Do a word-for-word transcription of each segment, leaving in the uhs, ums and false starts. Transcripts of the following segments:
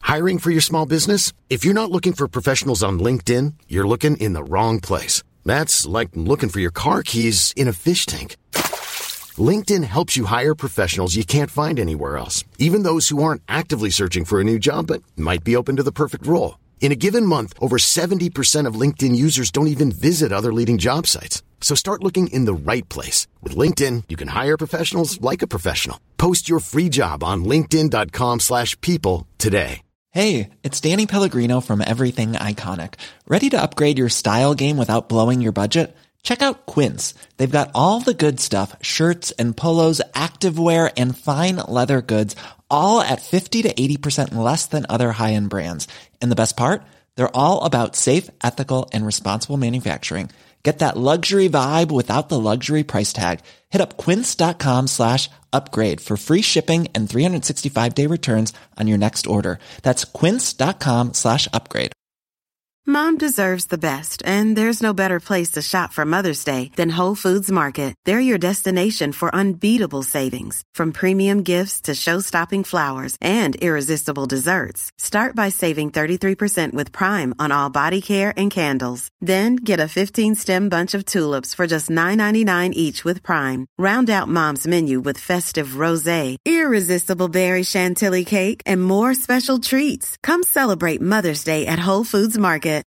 Hiring for your small business? If you're not looking for professionals on LinkedIn, you're looking in the wrong place. That's like looking for your car keys in a fish tank. LinkedIn helps you hire professionals you can't find anywhere else, even those who aren't actively searching for a new job but might be open to the perfect role. In a given month, over seventy percent of LinkedIn users don't even visit other leading job sites. So start looking in the right place. With LinkedIn, you can hire professionals like a professional. Post your free job on linkedin.com slash people today. Hey, it's Danny Pellegrino from Everything Iconic. Ready to upgrade your style game without blowing your budget? Check out Quince. They've got all the good stuff, shirts and polos, activewear, and fine leather goods, all at fifty to eighty percent less than other high-end brands. And the best part? They're all about safe, ethical, and responsible manufacturing. Get that luxury vibe without the luxury price tag. Hit up quince.com slash upgrade for free shipping and three sixty-five day returns on your next order. That's quince.com slash upgrade. Mom deserves the best, and there's no better place to shop for Mother's Day than Whole Foods Market. They're your destination for unbeatable savings, from premium gifts to show-stopping flowers and irresistible desserts. Start by saving thirty-three percent with Prime on all body care and candles. Then get a fifteen-stem bunch of tulips for just nine ninety-nine each with Prime. Round out Mom's menu with festive rosé, irresistible berry chantilly cake, and more special treats. Come celebrate Mother's Day at Whole Foods Market.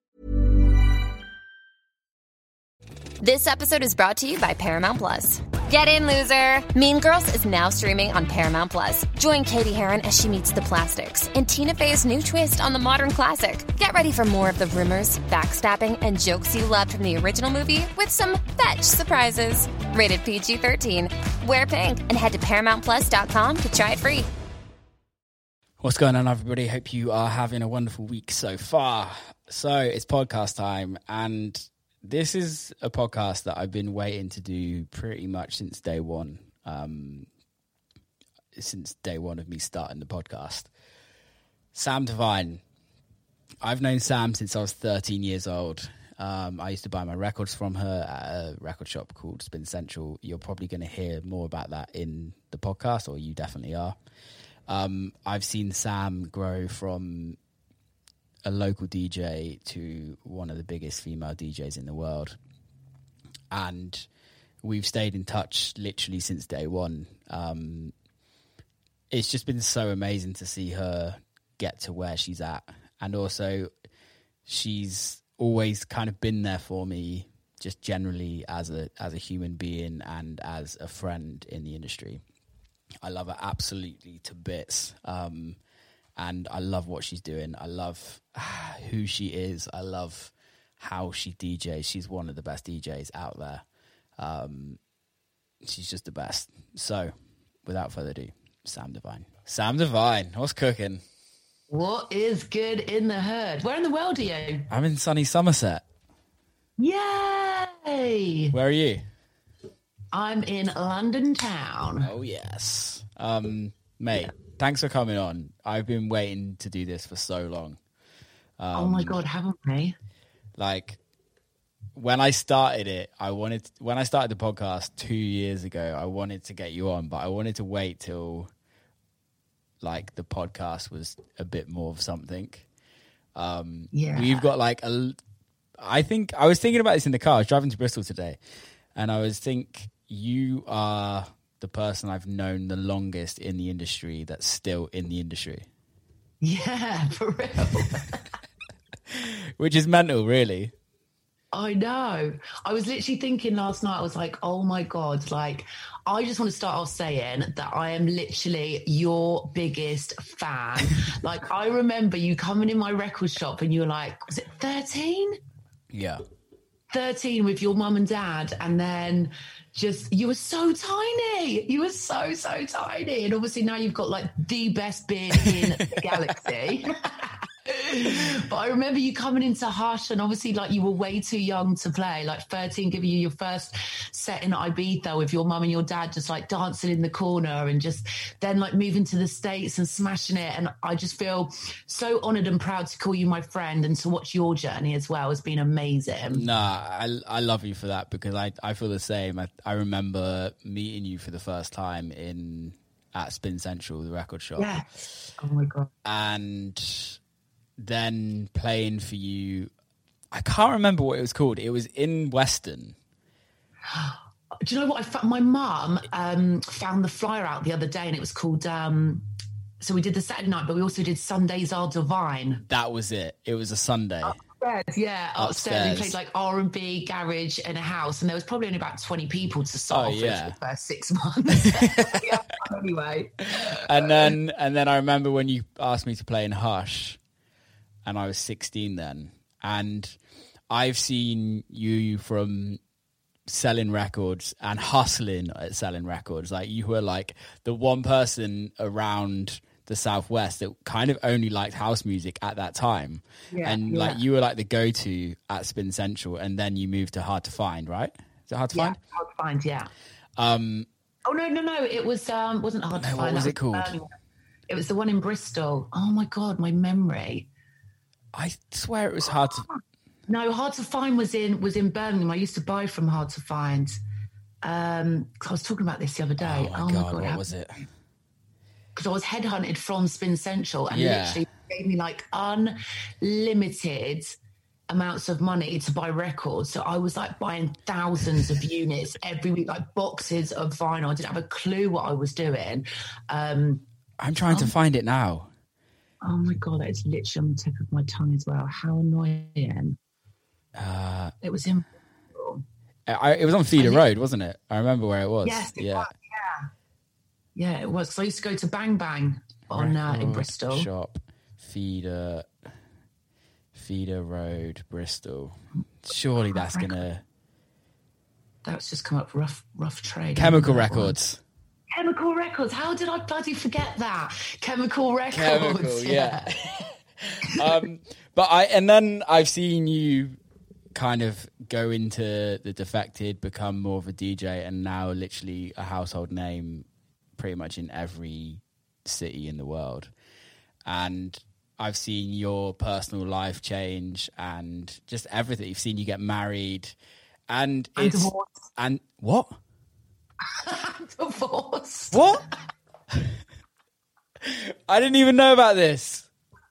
This episode is brought to you by Paramount Plus. Get in, loser! Mean Girls is now streaming on Paramount Plus. Join Katie Heron as she meets the plastics in Tina Fey's new twist on the modern classic. Get ready for more of the rumors, backstabbing, and jokes you loved from the original movie with some fetch surprises. Rated P G thirteen. Wear pink and head to paramount plus dot com to try it free. What's going on, everybody? Hope you are having a wonderful week so far. So it's podcast time, and this is a podcast that I've been waiting to do pretty much since day one. Um, since day one of me starting the podcast. Sam Divine. I've known Sam since I was thirteen years old. Um, I used to buy my records from her at a record shop called Spin Central. You're probably going to hear more about that in the podcast, or you definitely are. Um, I've seen Sam grow from a local D J to one of the biggest female D Js in the world. And we've stayed in touch literally since day one. Um, it's just been so amazing to see her get to where she's at. And also, she's always kind of been there for me, just generally as a as a human being and as a friend in the industry. I love her absolutely to bits. Um, and I love what she's doing. I love who she is. I love how she D Js. She's one of the best D Js out there. Um, she's just the best. So, without further ado, Sam Divine. Sam Divine, what's cooking? What is good in the herd? Where in the world are you? I'm in sunny Somerset. Yay! Where are you? I'm in London town. Oh, yes. Um, mate, yeah. Thanks for coming on. I've been waiting to do this for so long. Um, oh, my God, haven't we? Like, when I started it, I wanted... To, when I started the podcast two years ago, I wanted to get you on, but I wanted to wait till, like, the podcast was a bit more of something. Um, yeah. We've got, like, a... I think... I was thinking about this in the car. I was driving to Bristol today, and I was think... You are the person I've known the longest in the industry that's still in the industry. Yeah, for real. Which is mental, really. I know. I was literally thinking last night, I was like, oh my God, like, I just want to start off saying that I am literally your biggest fan. Like, I remember you coming in my record shop and you were like, was it thirteen? Yeah. thirteen with your mum and dad, and then just you were so tiny you were so so tiny and obviously now you've got like the best beard in the galaxy. But I remember you coming into Hush, and obviously like you were way too young to play, like thirteen, giving you your first set in Ibiza with your mum and your dad just like dancing in the corner, and just then like moving to the States and smashing it. And I just feel so honoured and proud to call you my friend, and to watch your journey as well has been amazing. Nah, I, I love you for that, because I, I feel the same. I, I remember meeting you for the first time in at Spin Central, the record shop. Yeah. Oh my God. And then playing for you, I can't remember what it was called. It was in Weston. Do you know what? I found, my mum um, found the flyer out the other day, and it was called. Um, so we did the Saturday night, but we also did Sundays Are Divine. That was it. It was a Sunday. Upstairs, yeah, upstairs. Upstairs. We played like R and B, garage, in a house, and there was probably only about twenty people to start Oh, off yeah. with for the first six months. Yeah, anyway, And then, and then I remember when you asked me to play in Hush, and I was sixteen then, and I've seen you from selling records and hustling at selling records. Like, you were like the one person around the Southwest that kind of only liked house music at that time. Yeah, and yeah. like you were like the go-to at Spin Central, and then you moved to Hard to Find, right? Is it Hard to yeah, Find? hard to find. Yeah. Um, Oh no, no, no! It was um, wasn't hard to No, what find. was That it called? Birmingham. It was the one in Bristol. Oh my God, my memory. I swear it was hard to... No, Hard to Find was in was in Birmingham. I used to buy from Hard to Find. Um, 'cause I was talking about this the other day. Oh my God, what was it? Because I was headhunted from Spin Central, and Yeah. literally gave me like unlimited amounts of money to buy records. So I was like buying thousands of units every week, like boxes of vinyl. I didn't have a clue what I was doing. Um, I'm trying to find it now. oh my God, that is literally on the tip of my tongue as well. How annoying. Uh, It was in. I, it was on Feeder Road, wasn't it? I remember where it was. Yes, it yeah. was, yeah. Yeah, it was. So I used to go to Bang Bang on uh, in Record Bristol. Shop, Feeder, Feeder Road, Bristol. Surely that's gonna That's just come up rough, rough trade. Chemical That one. Records. Chemical Records. How did I bloody forget that? Chemical Records. Chemical, yeah. um, but I and then I've seen you kind of go into the Defected, become more of a D J, and now literally a household name pretty much in every city in the world. And I've seen your personal life change and just everything. You've seen you get married, and And it's divorced. and what Divorced. what I didn't even know about this.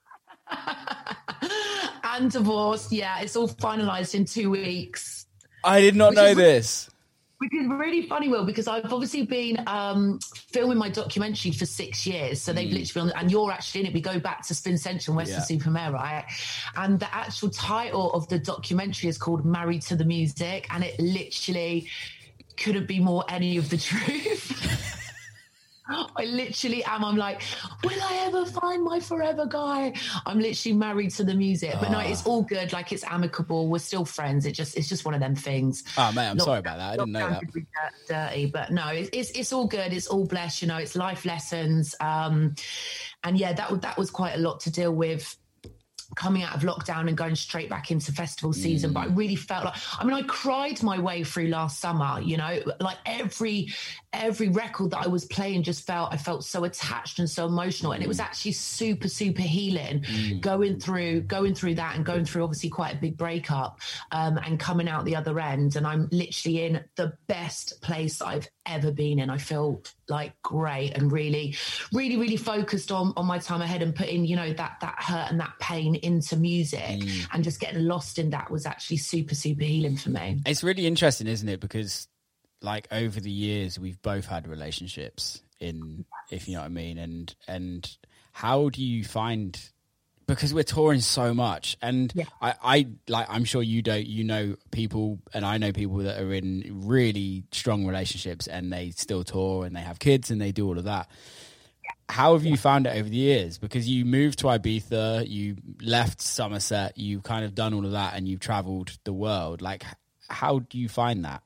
And divorced. Yeah, it's all finalised in two weeks. I did not Which know is- this. Which is really funny, Will, because I've obviously been um, filming my documentary for six years. So they've literally been on, and you're actually in it. We go back to Spin Central and Western Yeah. Supermare, right? And the actual title of the documentary is called Married to the Music. And it literally couldn't be more any of the truth. I literally am. I'm like, will I ever find my forever guy? I'm literally married to the music. But no, it's all good. Like, it's amicable. We're still friends. It just, it's just one of them things. Oh, mate, I'm Lockdown- sorry about that. I didn't know lockdown that. did me dirt- dirty, but no, it's, it's it's all good. It's all blessed. You know, it's life lessons. Um, and yeah, that was that was quite a lot to deal with, coming out of lockdown and going straight back into festival season. But I really felt like, I mean, I cried my way through last summer, you know, like every, every record that I was playing just felt, I felt so attached and so emotional. And it was actually super, super healing going through, going through that and going through obviously quite a big breakup um, and coming out the other end. And I'm literally in the best place I've ever been in. I feel like great and really, really, really focused on, on my time ahead and putting, you know, that, that hurt and that pain into music Mm. and just getting lost in that was actually super, super healing for me. It's really interesting, isn't it? Because like over the years, we've both had relationships in, if you know what I mean. And, and how do you find, because we're touring so much and Yeah. I, I like, I'm sure you don't, you know, people, and I know people that are in really strong relationships and they still tour and they have kids and they do all of that. How have you found it over the years? Because you moved to Ibiza, you left Somerset, you've kind of done all of that and you've traveled the world. Like, how do you find that?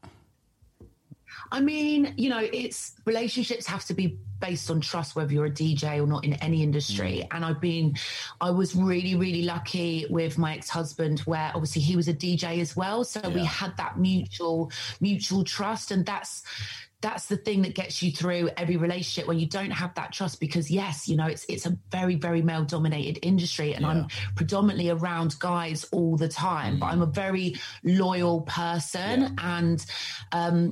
I mean, you know, it's relationships have to be based on trust, whether you're a D J or not in any industry. And I've been, I was really, really lucky with my ex-husband where obviously he was a D J as well. So we Yeah. had that mutual, mutual trust. And that's, that's the thing that gets you through every relationship when you don't have that trust, because yes, you know, it's, it's a very, very male dominated industry and Yeah. I'm predominantly around guys all the time, but I'm a very loyal person. Yeah. And, um,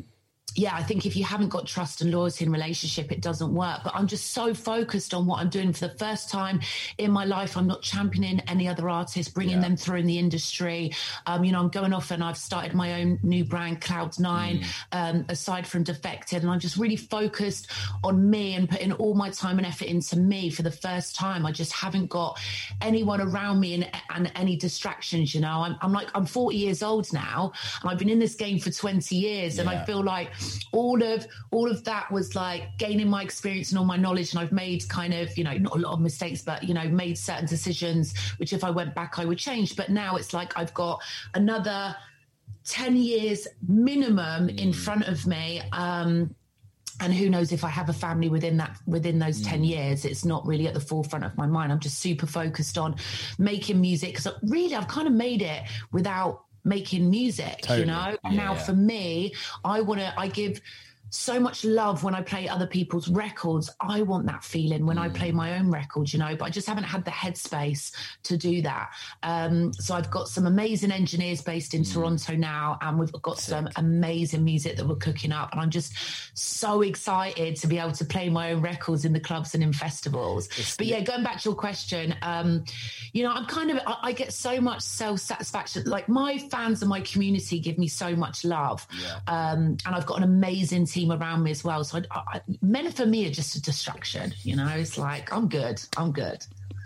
yeah, I think if you haven't got trust and loyalty in relationship, it doesn't work. But I'm just so focused on what I'm doing for the first time in my life. I'm not championing any other artists, bringing yeah. them through in the industry. Um, you know, I'm going off and I've started my own new brand, Cloud Nine, mm. um, aside from Defected. And I'm just really focused on me and putting all my time and effort into me for the first time. I just haven't got anyone around me and, and any distractions, you know. I'm, I'm like, I'm forty years old now and I've been in this game for twenty years yeah. and I feel like all of all of that was like gaining my experience and all my knowledge, and I've made kind of, you know, not a lot of mistakes, but, you know, made certain decisions which if I went back I would change. But now it's like I've got another ten years minimum mm. in front of me, um and who knows if I have a family within that within those mm. ten years. It's not really at the forefront of my mind. I'm just super focused on making music, because really I've kind of made it without making music, totally. You know. Yeah. Now for me, I want to I give so much love when I play other people's records. I want that feeling when mm. I play my own records, you know, but I just haven't had the headspace to do that. Um, so I've got some amazing engineers based in mm. Toronto now, and we've got Sick. some amazing music that we're cooking up. And I'm just so excited to be able to play my own records in the clubs and in festivals. It's but yeah, going back to your question, um, you know, I'm kind of, I, I get so much self-satisfaction. Like my fans and my community give me so much love. Yeah. Um, and I've got an amazing team around me as well. So I, I, men for me are just a distraction, you know. It's like, I'm good, I'm good.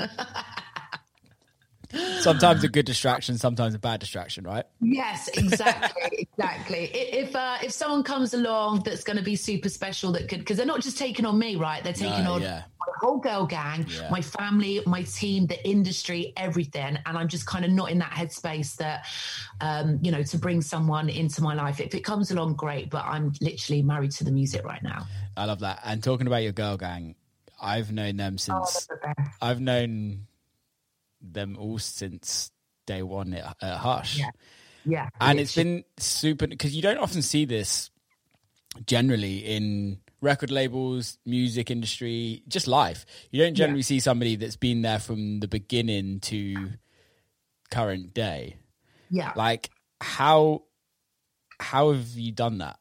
Sometimes a good distraction, sometimes a bad distraction, right? Yes, exactly, exactly. If uh, if someone comes along that's going to be super special, that could, because they're not just taking on me, right? They're taking no, on yeah. my whole girl gang, yeah. my family, my team, the industry, everything. And I'm just kind of not in that headspace that, um, you know, to bring someone into my life. If it comes along, great. But I'm literally married to the music right now. I love that. And talking about your girl gang, I've known them since. Oh, I've known them all since day one at, at Hush. Yeah. Yeah. And it's been super, because you don't often see this generally in record labels, music industry, just life. You don't generally yeah. see somebody that's been there from the beginning to current day. Yeah. Like how how have you done that?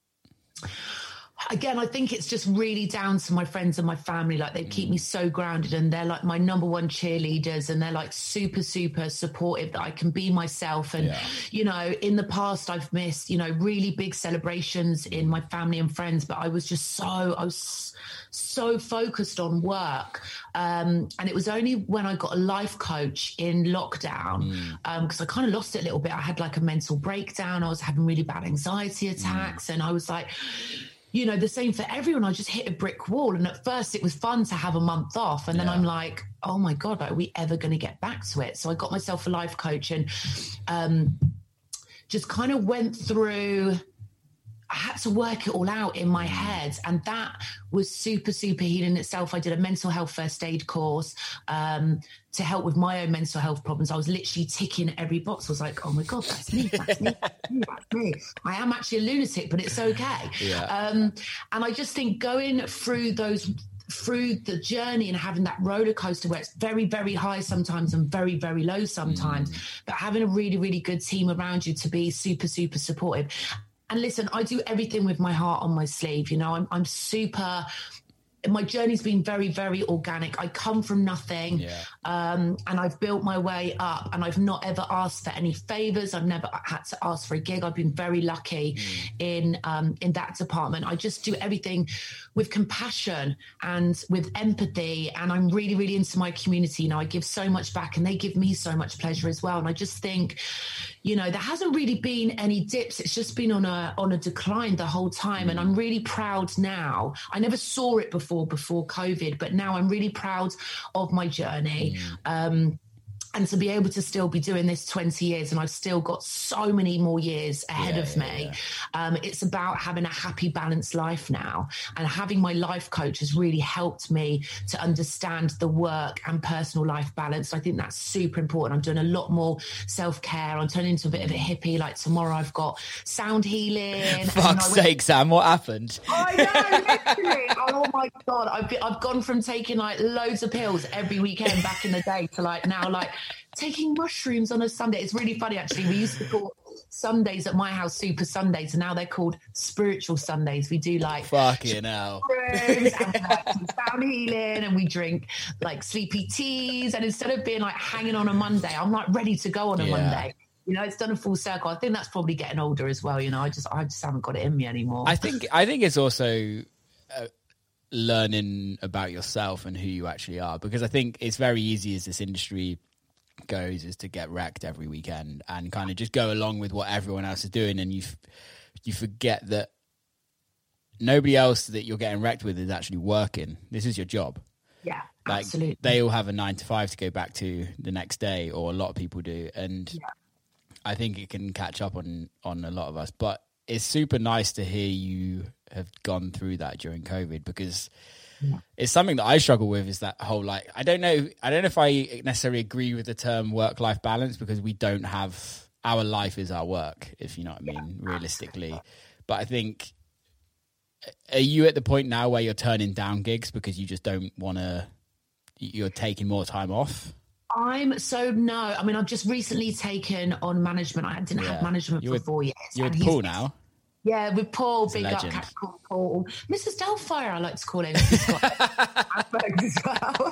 Again, I think it's just really down to my friends and my family. Like they keep me so grounded, and they're like my number one cheerleaders, and they're like super, super supportive that I can be myself. And, yeah. you know, in the past I've missed, you know, really big celebrations in my family and friends, but I was just so, I was so focused on work. Um, and it was only when I got a life coach in lockdown, mm. um, cause I kind of lost it a little bit. I had like a mental breakdown. I was having really bad anxiety attacks. Mm. And I was like, you know, the same for everyone. I just hit a brick wall. And at first it was fun to have a month off. And then yeah. I'm like, oh my God, are we ever going to get back to it? So I got myself a life coach and um, just kind of went through, I had to work it all out in my head. And that was super, super healing itself. I did a mental health first aid course um, to help with my own mental health problems. I was literally ticking every box. I was like, oh my God, that's me, that's me, that's me, that's me. I am actually a lunatic, but it's okay. Yeah. Um, and I just think going through those through the journey and having that roller coaster where it's very, very high sometimes and very, very low sometimes, mm. but having a really, really good team around you to be super, super supportive. And listen, I do everything with my heart on my sleeve. You know, I'm, I'm super, my journey's been very, very organic. I come from nothing yeah. um, and I've built my way up, and I've not ever asked for any favors. I've never had to ask for a gig. I've been very lucky mm. in, um, in that department. I just do everything with compassion and with empathy. And I'm really, really into my community. You know, I give so much back and they give me so much pleasure as well. And I just think, you know, there hasn't really been any dips. It's just been on a on a decline the whole time. Mm. And I'm really proud now. I never saw it before, before COVID, but now I'm really proud of my journey. Mm. Um, and to be able to still be doing this twenty years, and I've still got so many more years ahead yeah, of yeah, me. Yeah. Um, it's about having a happy, balanced life now. And having my life coach has really helped me to understand the work and personal life balance. So I think that's super important. I'm doing a lot more self-care. I'm turning into a bit of a hippie. Like tomorrow I've got sound healing. Fuck's sake, Sam, what happened? I know, literally. Oh my God. I've, been, I've gone from taking like loads of pills every weekend back in the day to like now like taking mushrooms on a Sunday. It's really funny, actually. We used to call Sundays at my house, Super Sundays, and now they're called Spiritual Sundays. We do like fucking hell, and we like some sound healing, and we drink like sleepy teas. And instead of being like hanging on a Monday, I'm like ready to go on a yeah. Monday. You know, it's done a full circle. I think that's probably getting older as well. You know, I just I just haven't got it in me anymore. I think I think it's also uh, learning about yourself and who you actually are, because I think it's very easy as this industry goes is to get wrecked every weekend and kind of just go along with what everyone else is doing, and you f- you forget that nobody else that you're getting wrecked with is actually working. This is your job. Yeah, like, absolutely. They all have a nine to five to go back to the next day, or a lot of people do, and yeah. I think it can catch up on on a lot of us. But it's super nice to hear you have gone through that during COVID, because yeah. it's something that I struggle with, is that whole, like, I don't know, I don't know if I necessarily agree with the term work-life balance, because we don't have, our life is our work, if you know what I mean, yeah, realistically. Absolutely. But I think, are you at the point now where you're turning down gigs because you just don't want to, you're taking more time off? I'm so no. I mean, I've just recently taken on management. I didn't yeah. have management you're for with, four years. You're with Paul now? Yeah, with Paul, He's big up, Capricorn Paul. Missus Doubtfire, I like to call him. He's got Asperger's as well.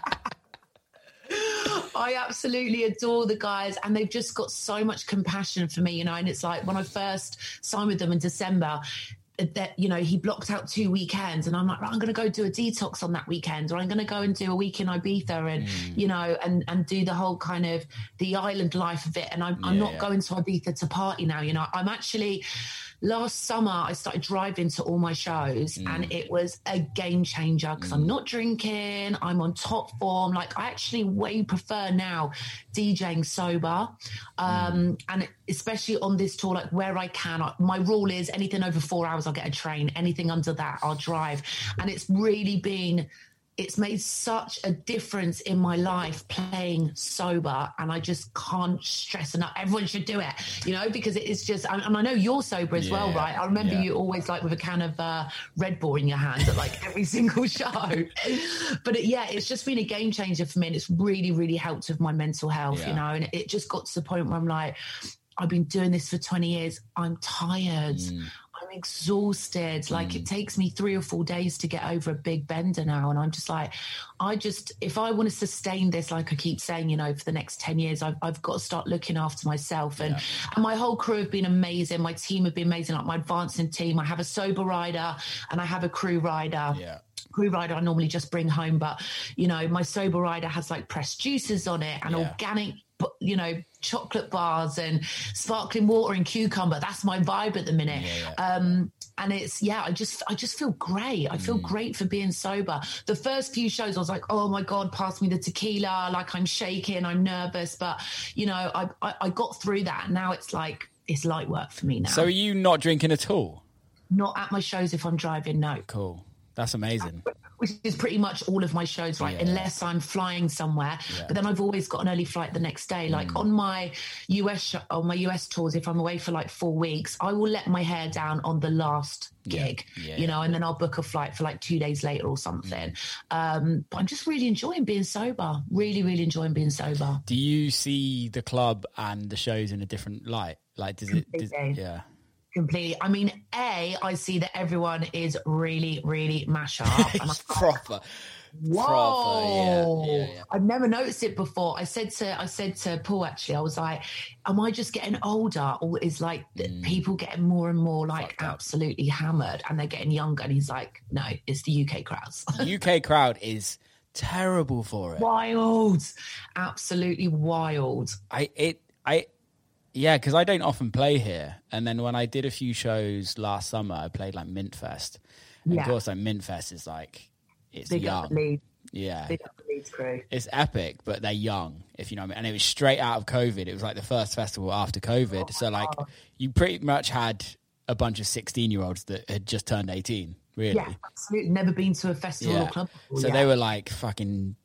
I absolutely adore the guys, and they've just got so much compassion for me, you know, and it's like when I first signed with them in December, that, you know, he blocked out two weekends, and I'm like, right, I'm going to go do a detox on that weekend, or I'm going to go and do a week in Ibiza, and mm. you know, and and do the whole kind of the island life of it. And I'm, yeah, I'm not yeah. going to Ibiza to party now, you know. I'm actually, last summer I started driving to all my shows, mm. and it was a game changer, because mm. I'm not drinking, I'm on top form. Like, I actually way prefer now DJing sober, um, mm. and especially on this tour, like where I can. I, my rule is anything over four hours I'll get a train, anything under that I'll drive. And it's really been, it's made such a difference in my life playing sober, and I just can't stress enough. Everyone should do it, you know, because it is just, and I know you're sober as yeah, well, right? I remember yeah. you always like with a can of uh, Red Bull in your hand at like every single show. But it, yeah, it's just been a game changer for me, and it's really, really helped with my mental health, yeah. you know, and it just got to the point where I'm like, I've been doing this for twenty years. I'm tired. Mm. I'm exhausted. Like mm. it takes me three or four days to get over a big bender now. And I'm just like, I just, if I want to sustain this, like I keep saying, you know, for the next ten years, I've, I've got to start looking after myself. And, yeah. and my whole crew have been amazing. My team have been amazing. Like my advancing team, I have a sober rider and I have a crew rider. Yeah. Crew rider I normally just bring home, but you know, my sober rider has like pressed juices on it and yeah. organic, you know, chocolate bars and sparkling water and cucumber. That's my vibe at the minute. Yeah, yeah. Um, and it's, yeah, I just, I just feel great. I feel mm. great for being sober. The first few shows I was like, oh my God, pass me the tequila. Like I'm shaking, I'm nervous, but you know, I, I, I got through that. Now it's like, it's light work for me now. So are you not drinking at all? Not at my shows if I'm driving, no. Cool. That's amazing. Which is pretty much all of my shows, right? Yeah. Unless I'm flying somewhere. Yeah. But then I've always got an early flight the next day. Like mm. on my U S sh- on my U S tours, if I'm away for like four weeks, I will let my hair down on the last gig, yeah. Yeah. you know, and then I'll book a flight for like two days later or something. Mm. Um, but I'm just really enjoying being sober. Really, really enjoying being sober. Do you see the club and the shows in a different light? Like, does it? Does, yeah. Completely. I mean, A, I see that everyone is really, really mash up. And it's I'm proper. Like, whoa. Proper, yeah, yeah, yeah. I've never noticed it before. I said to I said to Paul, actually, I was like, am I just getting older, or is like mm. people getting more and more like Fucked absolutely up. hammered and they're getting younger? And he's like, no, it's the U K crowds. The U K crowd is terrible for it. Wild. Absolutely wild. I it I Yeah, because I don't often play here. And then when I did a few shows last summer, I played like Mintfest. And yeah. of course, like Mintfest is like, it's Big young. Up the Leeds. Yeah. Big up the Leeds crew. It's epic, but they're young, if you know what I mean. And it was straight out of COVID. It was like the first festival after COVID. Oh so like, God. You pretty much had a bunch of sixteen-year-olds that had just turned eighteen, really. Yeah, absolutely. Never been to a festival yeah. or club before. So yeah. they were like fucking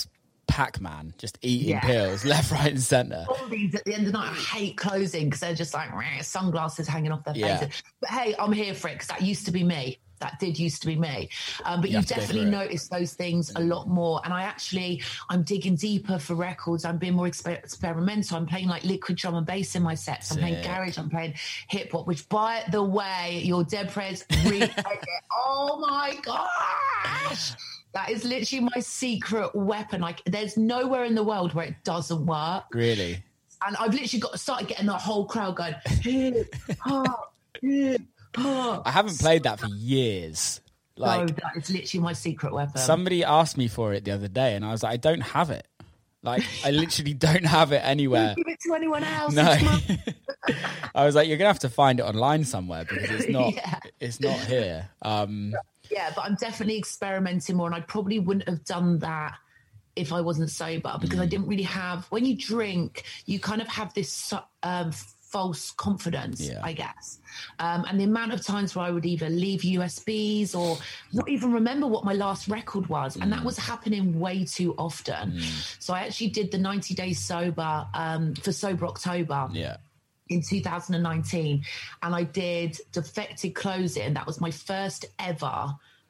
Pac-Man, just eating yeah. pills left, right and centre. All these at the end of the night, I hate closing because they're just like sunglasses hanging off their faces. Yeah. But hey, I'm here for it because that used to be me. that did used to be me. Um, but You you, have to go definitely through it. notice those things a lot more. And I actually, I'm digging deeper for records. I'm being more exper- experimental. I'm playing like liquid drum and bass in my sets. I'm playing Sick. garage. I'm playing hip hop, which by the way, your Dead Prez really oh my gosh. That is literally my secret weapon. Like there's nowhere in the world where it doesn't work. Really? And I've literally got started getting the whole crowd going, hip hop, hip hop. I haven't played that for years. Like No, that is literally my secret weapon. somebody asked me for it the other day, and I was like, I don't have it. Like I literally don't have it anywhere. Give it to anyone else. No. It's my- I was like, you're gonna have to find it online somewhere because it's not. Yeah. It's not here. Um, Yeah, but I'm definitely experimenting more, and I probably wouldn't have done that if I wasn't sober, because Mm. I didn't really have. When you drink, you kind of have this um, false confidence, Yeah. I guess. Um, and the amount of times where I would either leave U S Bs or not even remember what my last record was, and that was happening way too often. So I actually did the ninety days sober um, for Sober October. yeah. In two thousand nineteen, and I did Defected Clothing. That was my first ever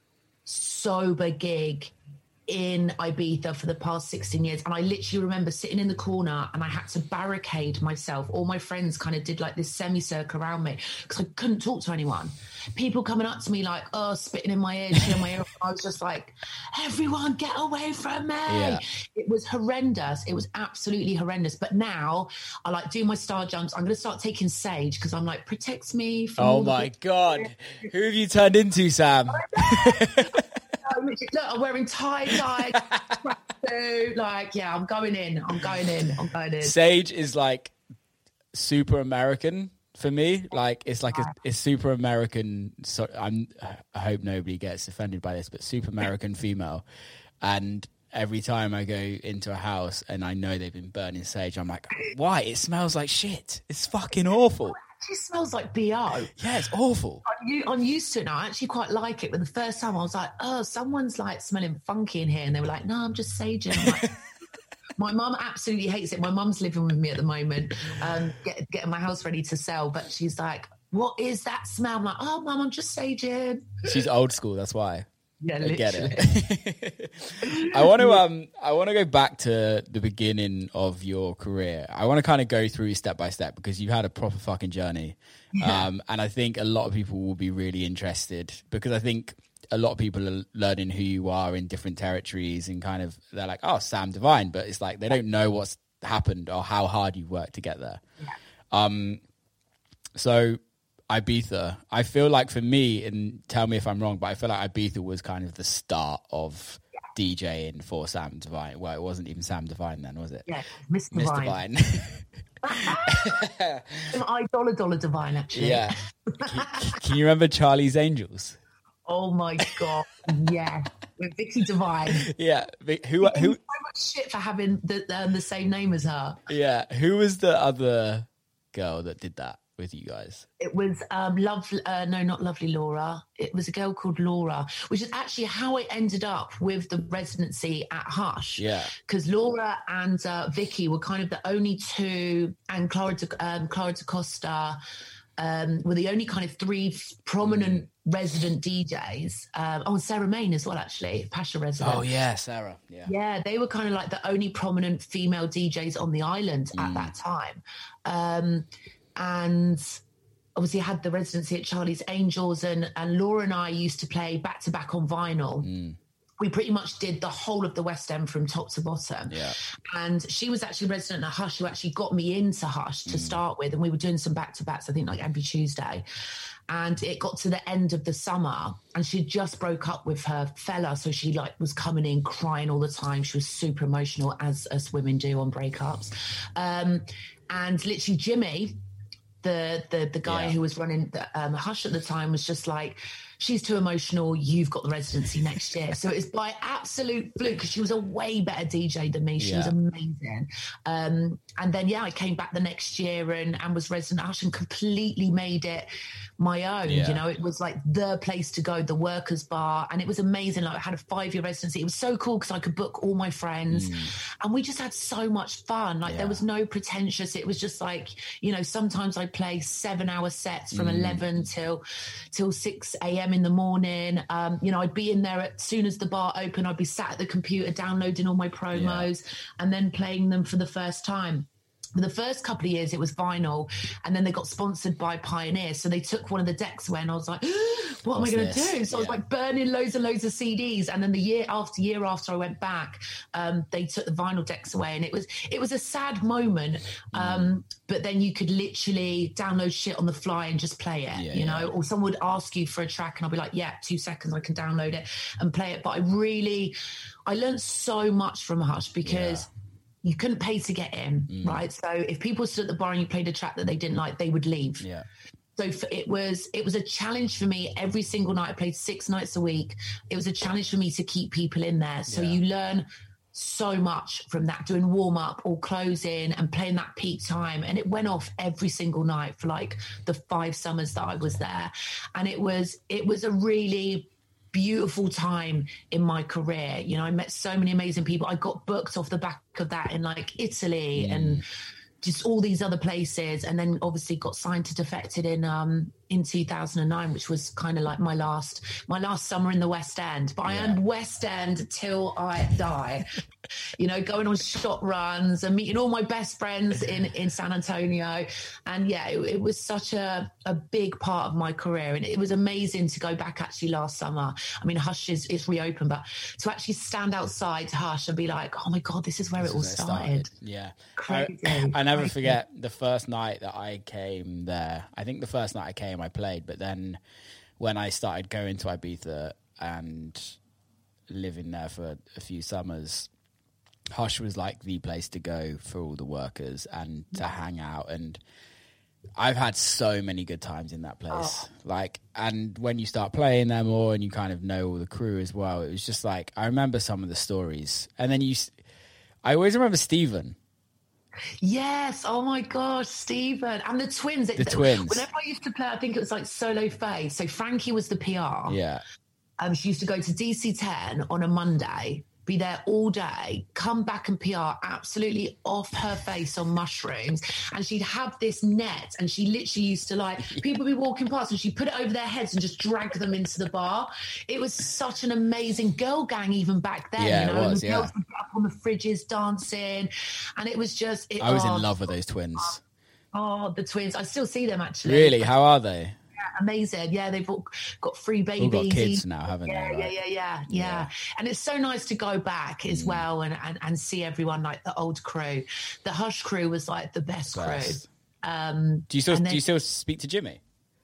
sober gig in Ibiza for the past sixteen years. And I literally remember sitting in the corner and I had to barricade myself. All my friends kind of did like this semicircle around me because I couldn't talk to anyone. People coming up to me like, oh, spitting in my ear, chewing my ear. I was just like, everyone get away from me. Yeah. It was horrendous. It was absolutely horrendous. But now I like do my star jumps. I'm going to start taking Sage because I'm like, protects me from Oh all the my people. god, who have you turned into, Sam? Look, I'm wearing tie-dye, tracksuit. Like, yeah, I'm going in. I'm going in. I'm going in. Sage is like super American for me. Like it's like a, it's super American. So I'm. I hope nobody gets offended by this, but super American female. And every time I go into a house and I know they've been burning sage, I'm like, why? It smells like shit. It's fucking awful. It just smells like B O. Yeah, it's awful. I'm, u- I'm used to it now. I actually quite like it. But the first time I was like, oh, someone's like smelling funky in here. And they were like, no, I'm just saging. I'm like, my mum absolutely hates it. My mum's living with me at the moment, um, get, getting my house ready to sell. But she's like, what is that smell? I'm like, oh, mum, I'm just saging. She's old school. That's why. Yeah, I literally. get it. I want to um I want to go back to the beginning of your career. I want to kind of go through step by step because you had a proper fucking journey. Yeah. Um and I think a lot of people will be really interested because I think a lot of people are learning who you are in different territories and kind of they're like, "Oh, Sam Divine," but it's like they don't know what's happened or how hard you worked to get there. Yeah. Um so Ibiza, I feel like for me, and tell me if I'm wrong, but I feel like Ibiza was kind of the start of DJing for Sam Divine. Well, it wasn't even Sam Divine then, was it? Yeah, Mister Mister Divine. Divine. I dollar dollar Divine, actually. Yeah. Can, can you remember Charlie's Angels? Oh my god, yeah, with Vicky Divine. Yeah. Who? Who? So much shit for having the um, the same name as her. Yeah. Who was the other girl that did that with you guys? It was um, love. Uh, no, not Lovely Laura. It was a girl called Laura, which is actually how it ended up with the residency at Hush. Yeah. Because Laura and uh, Vicky were kind of the only two, and Clara, De, um, Clara DaCosta um, were the only kind of three f- prominent mm. resident D Js. Um, oh, and Sarah Main as well, actually, Pasha resident. Oh yeah, Sarah. Yeah. Yeah, they were kind of like the only prominent female D Js on the island mm. at that time. Um, and obviously I had the residency at Charlie's Angels, and, and Laura and I used to play back-to-back on vinyl. Mm. We pretty much did the whole of the West End from top to bottom. Yeah. And she was actually resident at Hush, who actually got me into Hush to mm. start with. And we were doing some back-to-backs, I think, like every Tuesday. And it got to the end of the summer and she just broke up with her fella. So she like was coming in crying all the time. She was super emotional, as us women do on breakups. Um, and literally Jimmy, the the the guy yeah. who was running the, um, Hush at the time, was just like, she's too emotional, you've got the residency next year. So it's by absolute fluke, because she was a way better D J than me. She yeah. was amazing. Um, and then, yeah, I came back the next year and, and was resident at Hush and completely made it my own. Yeah. You know, it was like the place to go, the workers bar, and it was amazing. Like I had a five-year residency. It was so cool because I could book all my friends, mm. and we just had so much fun. Like yeah. there was no pretentious. It was just like, you know, sometimes I'd play seven-hour sets from mm. eleven till till six a.m. in the morning. Um, you know, I'd be in there as soon as the bar opened. I'd be sat at the computer downloading all my promos yeah. and then playing them for the first time. For the first couple of years, it was vinyl, and then they got sponsored by Pioneer. So they took one of the decks away, and I was like, what What's am I going to do? So yeah. I was like burning loads and loads of C Ds. And then the year after year after I went back, um, they took the vinyl decks away. And it was it was a sad moment. Um, mm. But then you could literally download shit on the fly and just play it, yeah, you know, yeah. or someone would ask you for a track and I'll be like, yeah, two seconds, I can download it and play it. But I really, I learned so much from Hush because yeah. you couldn't pay to get in, mm. right? So if people stood at the bar and you played a track that they didn't like, they would leave. Yeah. So for, it was it was a challenge for me every single night. I played six nights a week. It was a challenge for me to keep people in there. So yeah. you learn so much from that, doing warm up or closing and playing that peak time. And it went off every single night for like the five summers that I was there. And it was it was a really beautiful time in my career. You know, I met so many amazing people. I got booked off the back of that in like Italy mm. and just all these other places, and then obviously got signed to Defected in um in two thousand nine, which was kind of like my last my last summer in the West End. But yeah. I am West End till I die. You know, going on shot runs and meeting all my best friends in, in San Antonio. And yeah, it, it was such a, a big part of my career. And it was amazing to go back actually last summer. I mean, Hush is, is reopened, but to actually stand outside Hush and be like, oh my God, this is where this it all started. started. Yeah. Crazy. I, I never Crazy. forget the first night that I came there. I think the first night I came, I played. But then when I started going to Ibiza and living there for a few summers, Hush was like the place to go for all the workers and to hang out. And I've had so many good times in that place. Oh. Like, and when you start playing there more and you kind of know all the crew as well, it was just like, I remember some of the stories. And then you, I always remember Stephen. Yes. Oh my gosh, Stephen. And the twins. The twins. Whenever I used to play, I think it was like Solo Faye. So Frankie was the P R. Yeah. Um, she used to go to D C ten on a Monday, be there all day, come back and P R absolutely off her face on mushrooms. And she'd have this net and she literally used to like, people would be walking past and she'd put it over their heads and just drag them into the bar. It was such an amazing girl gang even back then. Yeah, you know? it was, and the yeah. girls would be up on the fridges dancing. And it was just... It, I was oh, in love with those twins. Oh, the twins. I still see them actually. Really? How are they? Amazing. Yeah, they've all got three babies. All got kids now, haven't yeah, they? Right? Yeah, yeah, yeah, yeah, yeah. And it's so nice to go back as mm. well and, and, and see everyone, like the old crew. The Hush crew was like the best, best. crew. Um, do you still then, do you still speak to Jimmy?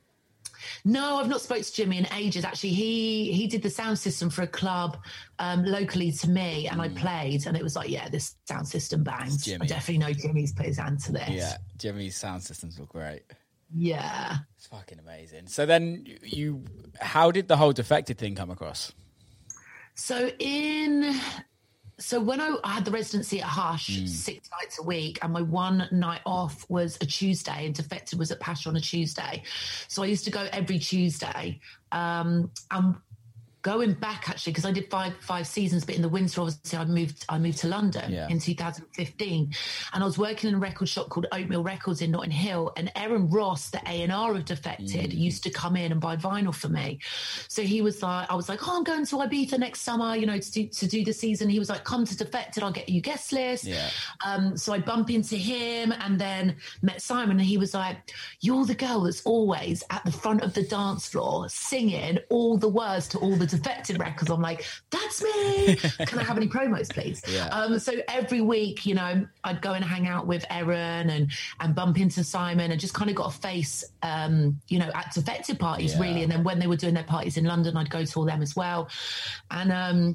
No, I've not spoken to Jimmy in ages. Actually, he he did the sound system for a club um, locally to me, and mm. I played, and it was like, yeah, this sound system bangs. I definitely know Jimmy's put his hand to this. Yeah, Jimmy's sound systems look great. Yeah. It's fucking amazing. So then you, how did the whole Defected thing come across? So in, so when I, I had the residency at Hush Mm. six nights a week, and my one night off was a Tuesday, and Defected was at Pasha on a Tuesday. So I used to go every Tuesday. Um, and going back actually, because I did five five seasons, but in the winter, obviously, I moved I moved to London yeah. in two thousand fifteen, and I was working in a record shop called Oatmeal Records in Notting Hill, and Aaron Ross, the A and R of Defected, mm. used to come in and buy vinyl for me. So he was like, I was like, oh, I'm going to Ibiza next summer, you know, to do, to do the season. He was like, come to Defected, I'll get you guest list. Yeah. Um, so I bump into him and then met Simon, and he was like, you're the girl that's always at the front of the dance floor singing all the words to all the Defected records. I'm like, that's me. Can I have any promos, please? Yeah. Um, so every week, you know, I'd go and hang out with Erin and and bump into Simon, and just kind of got a face, um, you know, at Defected parties, yeah. really. And then when they were doing their parties in London, I'd go to all them as well. And um,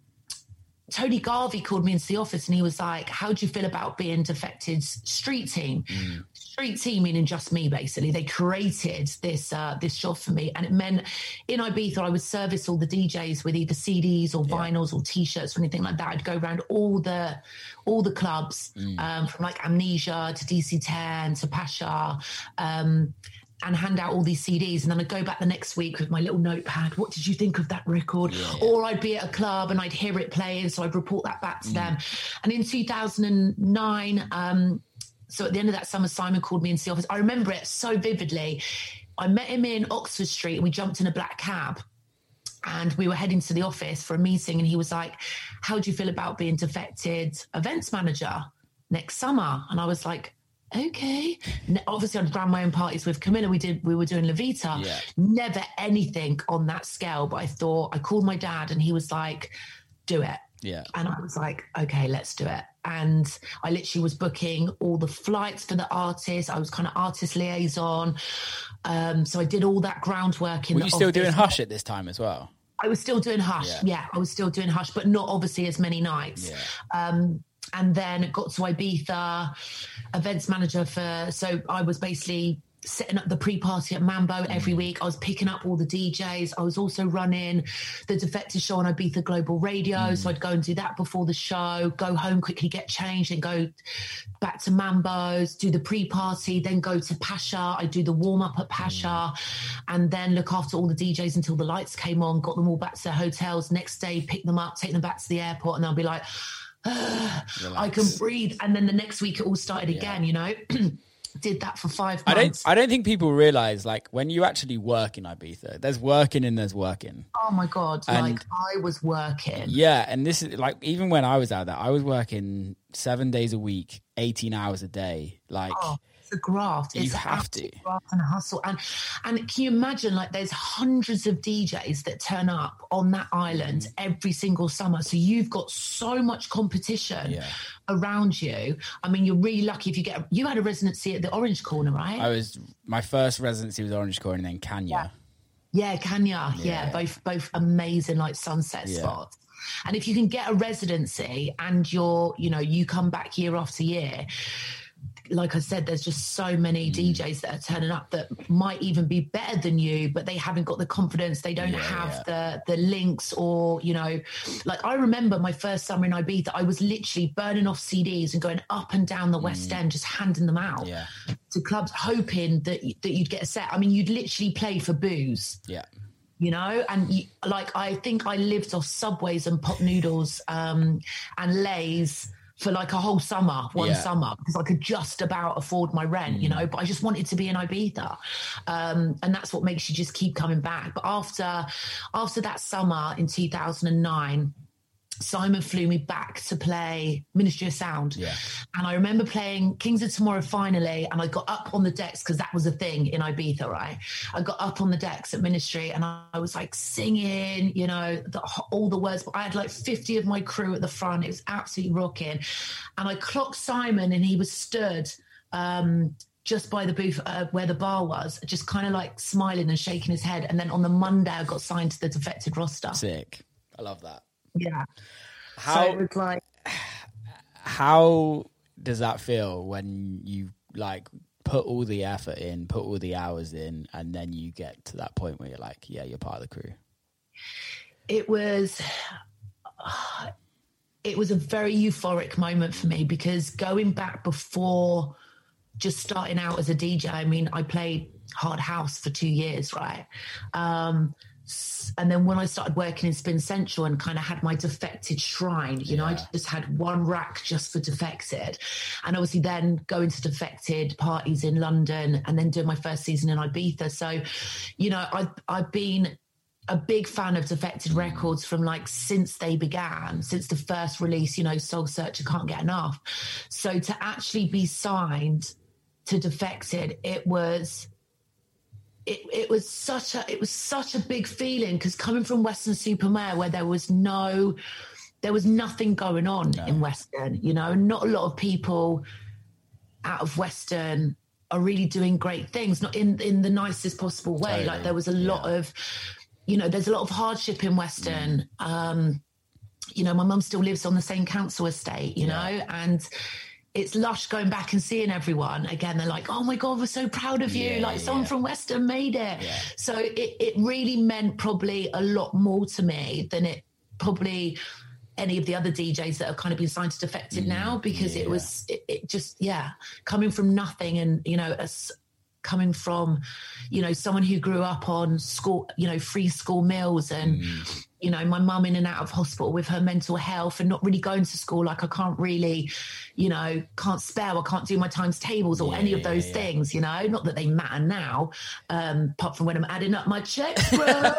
Tony Garvey called me into the office and he was like, how do you feel about being Defected's street team? Mm. Street team meaning just me, basically. They created this uh, this job for me, and it meant in Ibiza I would service all the D Js with either C Ds or yeah. vinyls or T-shirts or anything like that. I'd go around all the all the clubs, mm. um, from like Amnesia to D C ten to Pasha, um, and hand out all these C Ds. And then I'd go back the next week with my little notepad. What did you think of that record? Yeah. Or I'd be at a club and I'd hear it playing. So I'd report that back to mm. them. And in two thousand nine, um, so at the end of that summer, Simon called me into the office. I remember it so vividly. I met him in Oxford Street and we jumped in a black cab. And we were heading to the office for a meeting. And he was like, how do you feel about being Defected events manager next summer? And I was like, okay. Obviously, I'd run my own parties with Camilla. We did. We were doing La Vita. Yeah. Never anything on that scale. But I thought, I called my dad and he was like, do it. Yeah. And I was like, okay, let's do it. And I literally was booking all the flights for the artists. I was kind of artist liaison. Um, so I did all that groundwork in Were the you still office. doing Hush at this time as well? I was still doing Hush. Yeah. yeah, I was still doing Hush, but not obviously as many nights. Yeah. Um, and then got to Ibiza, events manager for, so I was basically setting up the pre-party at Mambo every week. I was picking up all the D Js. I was also running the Defected show on Ibiza Global Radio. Mm. So I'd go and do that before the show, go home quickly, get changed and go back to Mambo's, do the pre-party, then go to Pasha. I do the warm-up at Pasha mm. and then look after all the D Js until the lights came on, got them all back to their hotels. Next day, pick them up, take them back to the airport, and I'll be like, I can breathe. And then the next week it all started yeah. again, you know. Did that for five months. I don't I don't think people realize, like, when you actually work in Ibiza, there's working and there's working. Oh my God. And like I was working. Yeah. And this is like, even when I was out there, I was working seven days a week, eighteen hours a day. Like, oh, it's a graft. You it's have to. Graft and hustle. And and can you imagine, like, there's hundreds of D Js that turn up on that island mm. every single summer. So you've got so much competition yeah. around you. I mean, you're really lucky if you get, you had a residency at the Orange Corner, right? I was, my first residency was Orange Corner and then Kanya. Yeah, yeah Kanya. Yeah. yeah, both both amazing, like, sunset yeah. spots. And if you can get a residency and you're, you know, you come back year after year, like I said, there's just so many mm. D Js that are turning up that might even be better than you, but they haven't got the confidence. They don't yeah, have yeah. the the links, or, you know, like I remember my first summer in Ibiza, I was literally burning off C Ds and going up and down the West mm. End, just handing them out yeah. to clubs, hoping that that you'd get a set. I mean, you'd literally play for booze. Yeah. You know, and you, like, I think I lived off Subways and Pop Noodles um, and Lay's for like a whole summer, one yeah. summer, because I could just about afford my rent, mm. you know, but I just wanted to be in Ibiza. Um, and that's what makes you just keep coming back. But after, after that summer in two thousand nine, Simon flew me back to play Ministry of Sound. Yeah. And I remember playing Kings of Tomorrow finally, and I got up on the decks because that was a thing in Ibiza, right? I got up on the decks at Ministry and I, I was like singing, you know, the, all the words. But I had like fifty of my crew at the front. It was absolutely rocking. And I clocked Simon and he was stood um, just by the booth uh, where the bar was, just kind of like smiling and shaking his head. And then on the Monday, I got signed to the Defected roster. Sick. I love that. Yeah. How, so it was like, how does that feel when you like put all the effort in, put all the hours in, and then you get to that point where you're like, yeah, you're part of the crew? It was, it was a very euphoric moment for me, because going back before just starting out as a D J, I mean, I played hard house for two years, right? Um, And then when I started working in Spin Central and kind of had my Defected shrine, you yeah. know, I just had one rack just for Defected. And obviously then going to Defected parties in London and then doing my first season in Ibiza. So, you know, I've, I've been a big fan of Defected records from like since they began, since the first release, you know, Soul Searcher, Can't Get Enough. So to actually be signed to Defected, it was... It, it was such a it was such a big feeling, because coming from Western Supermare, where there was no there was nothing going on no. in Western, you know, not a lot of people out of Western are really doing great things, not in in the nicest possible way. Totally. Like there was a lot yeah. of, you know, there's a lot of hardship in Western. Mm. Um, you know, my mum still lives on the same council estate, you yeah. know, and it's lush going back and seeing everyone again. They're like, oh my God, we're so proud of you. Yeah, like someone yeah. from Western made it. Yeah. So it, it really meant probably a lot more to me than it probably any of the other D Js that have kind of been signed to Defected mm, now, because yeah, it was, it, it just, yeah, coming from nothing and, you know, a, coming from, you know, someone who grew up on school, you know, free school meals and, mm. you know, my mum in and out of hospital with her mental health and not really going to school. Like I can't really, you know, can't spell, I can't do my times tables or yeah, any of those yeah, yeah. things, you know, not that they matter now, um, apart from when I'm adding up my checks, bro.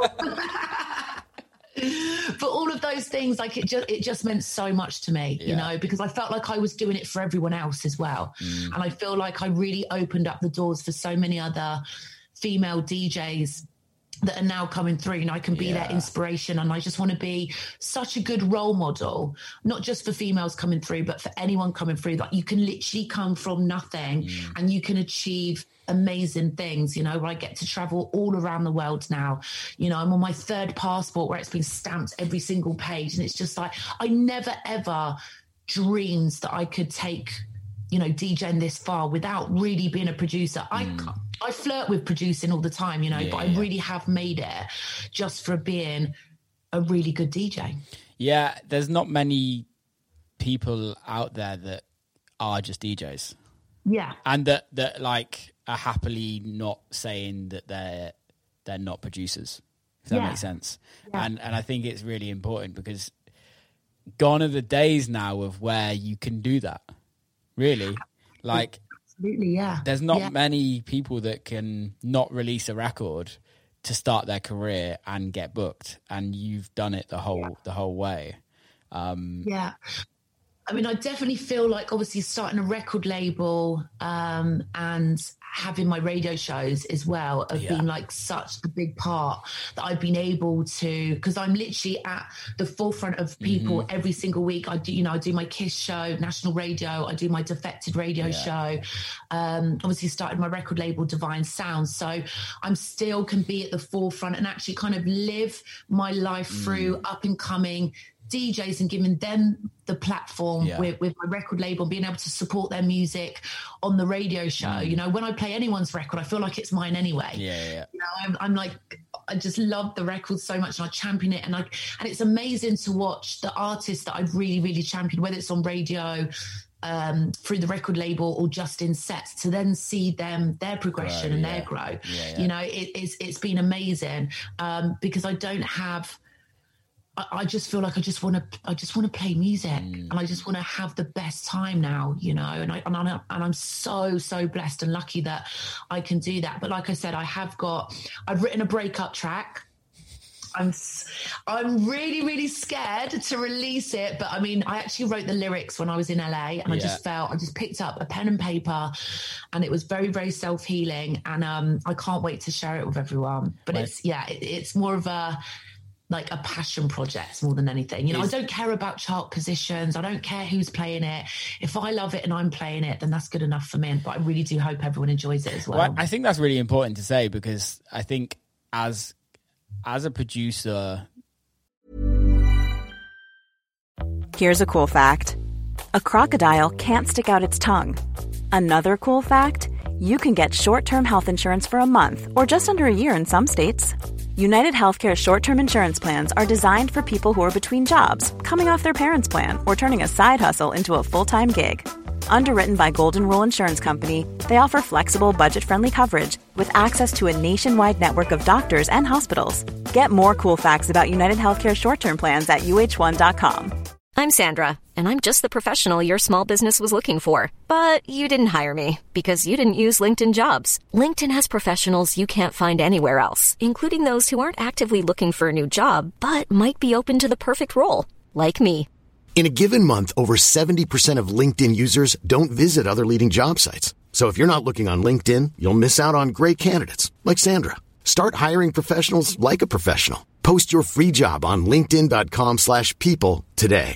But all of those things, like it just, it just meant so much to me, yeah. you know, because I felt like I was doing it for everyone else as well. Mm. And I feel like I really opened up the doors for so many other female D Js that are now coming through, and I can be yeah. their inspiration. And I just want to be such a good role model, not just for females coming through, but for anyone coming through. Like you can literally come from nothing mm. and you can achieve amazing things, you know, where I get to travel all around the world now. You know, I'm on my third passport where it's been stamped every single page. And it's just like, I never, ever dreamed that I could take, you know, DJing this far without really being a producer. Mm. I I flirt with producing all the time, you know, yeah, but I yeah. really have made it just for being a really good D J. Yeah, there's not many people out there that are just D Js. Yeah. And that, that like are happily not saying that they're they're not producers, if that yeah. makes sense. Yeah. And and I think it's really important because gone are the days now of where you can do that. Really. Like absolutely, yeah. There's not yeah. many people that can not release a record to start their career and get booked, and you've done it the whole yeah. the whole way. Um, yeah. I mean, I definitely feel like obviously starting a record label um, and having my radio shows as well have yeah. been like such a big part that I've been able to, because I'm literally at the forefront of people mm-hmm. every single week. I do, you know, I do my KISS show, national radio. I do my Defected radio yeah. show. Um, obviously started my record label, Divine Sounds. So I'm still can be at the forefront and actually kind of live my life mm. through up and coming D Js and giving them the platform yeah. with, with my record label, being able to support their music on the radio show. Mm. You know, when I play anyone's record, I feel like it's mine anyway. Yeah, yeah. You know, I'm, I'm like, I just love the record so much and I champion it. And I, and it's amazing to watch the artists that I've really, really championed, whether it's on radio, um, through the record label or just in sets, to then see them, their progression grow, and yeah. their grow. Yeah, yeah. You know, it, it's, it's been amazing um, because I don't have, I just feel like I just want to, I just want to play music mm. and I just want to have the best time now, you know, and I, and, I, and I'm so, so blessed and lucky that I can do that. But like I said, I have got, I've written a breakup track. I'm, I'm really, really scared to release it. But I mean, I actually wrote the lyrics when I was in L A and yeah. I just felt, I just picked up a pen and paper and it was very, very self-healing. And um, I can't wait to share it with everyone. But right. it's, yeah, it, it's more of a, like a passion project more than anything. You know, I don't care about chart positions. I don't care who's playing it. If I love it and I'm playing it, then that's good enough for me. But I really do hope everyone enjoys it as well. Well, I think that's really important to say because I think as as a producer... Here's a cool fact. A crocodile can't stick out its tongue. Another cool fact, you can get short-term health insurance for a month or just under a year in some states. United Healthcare short-term insurance plans are designed for people who are between jobs, coming off their parents' plan, or turning a side hustle into a full-time gig. Underwritten by Golden Rule Insurance Company, they offer flexible, budget-friendly coverage with access to a nationwide network of doctors and hospitals. Get more cool facts about United Healthcare short-term plans at U H one dot com. I'm Sandra, and I'm just the professional your small business was looking for. But you didn't hire me because you didn't use LinkedIn Jobs. LinkedIn has professionals you can't find anywhere else, including those who aren't actively looking for a new job, but might be open to the perfect role, like me. In a given month, over seventy percent of LinkedIn users don't visit other leading job sites. So if you're not looking on LinkedIn, you'll miss out on great candidates like Sandra. Start hiring professionals like a professional. Post your free job on linkedin dot com slash people today.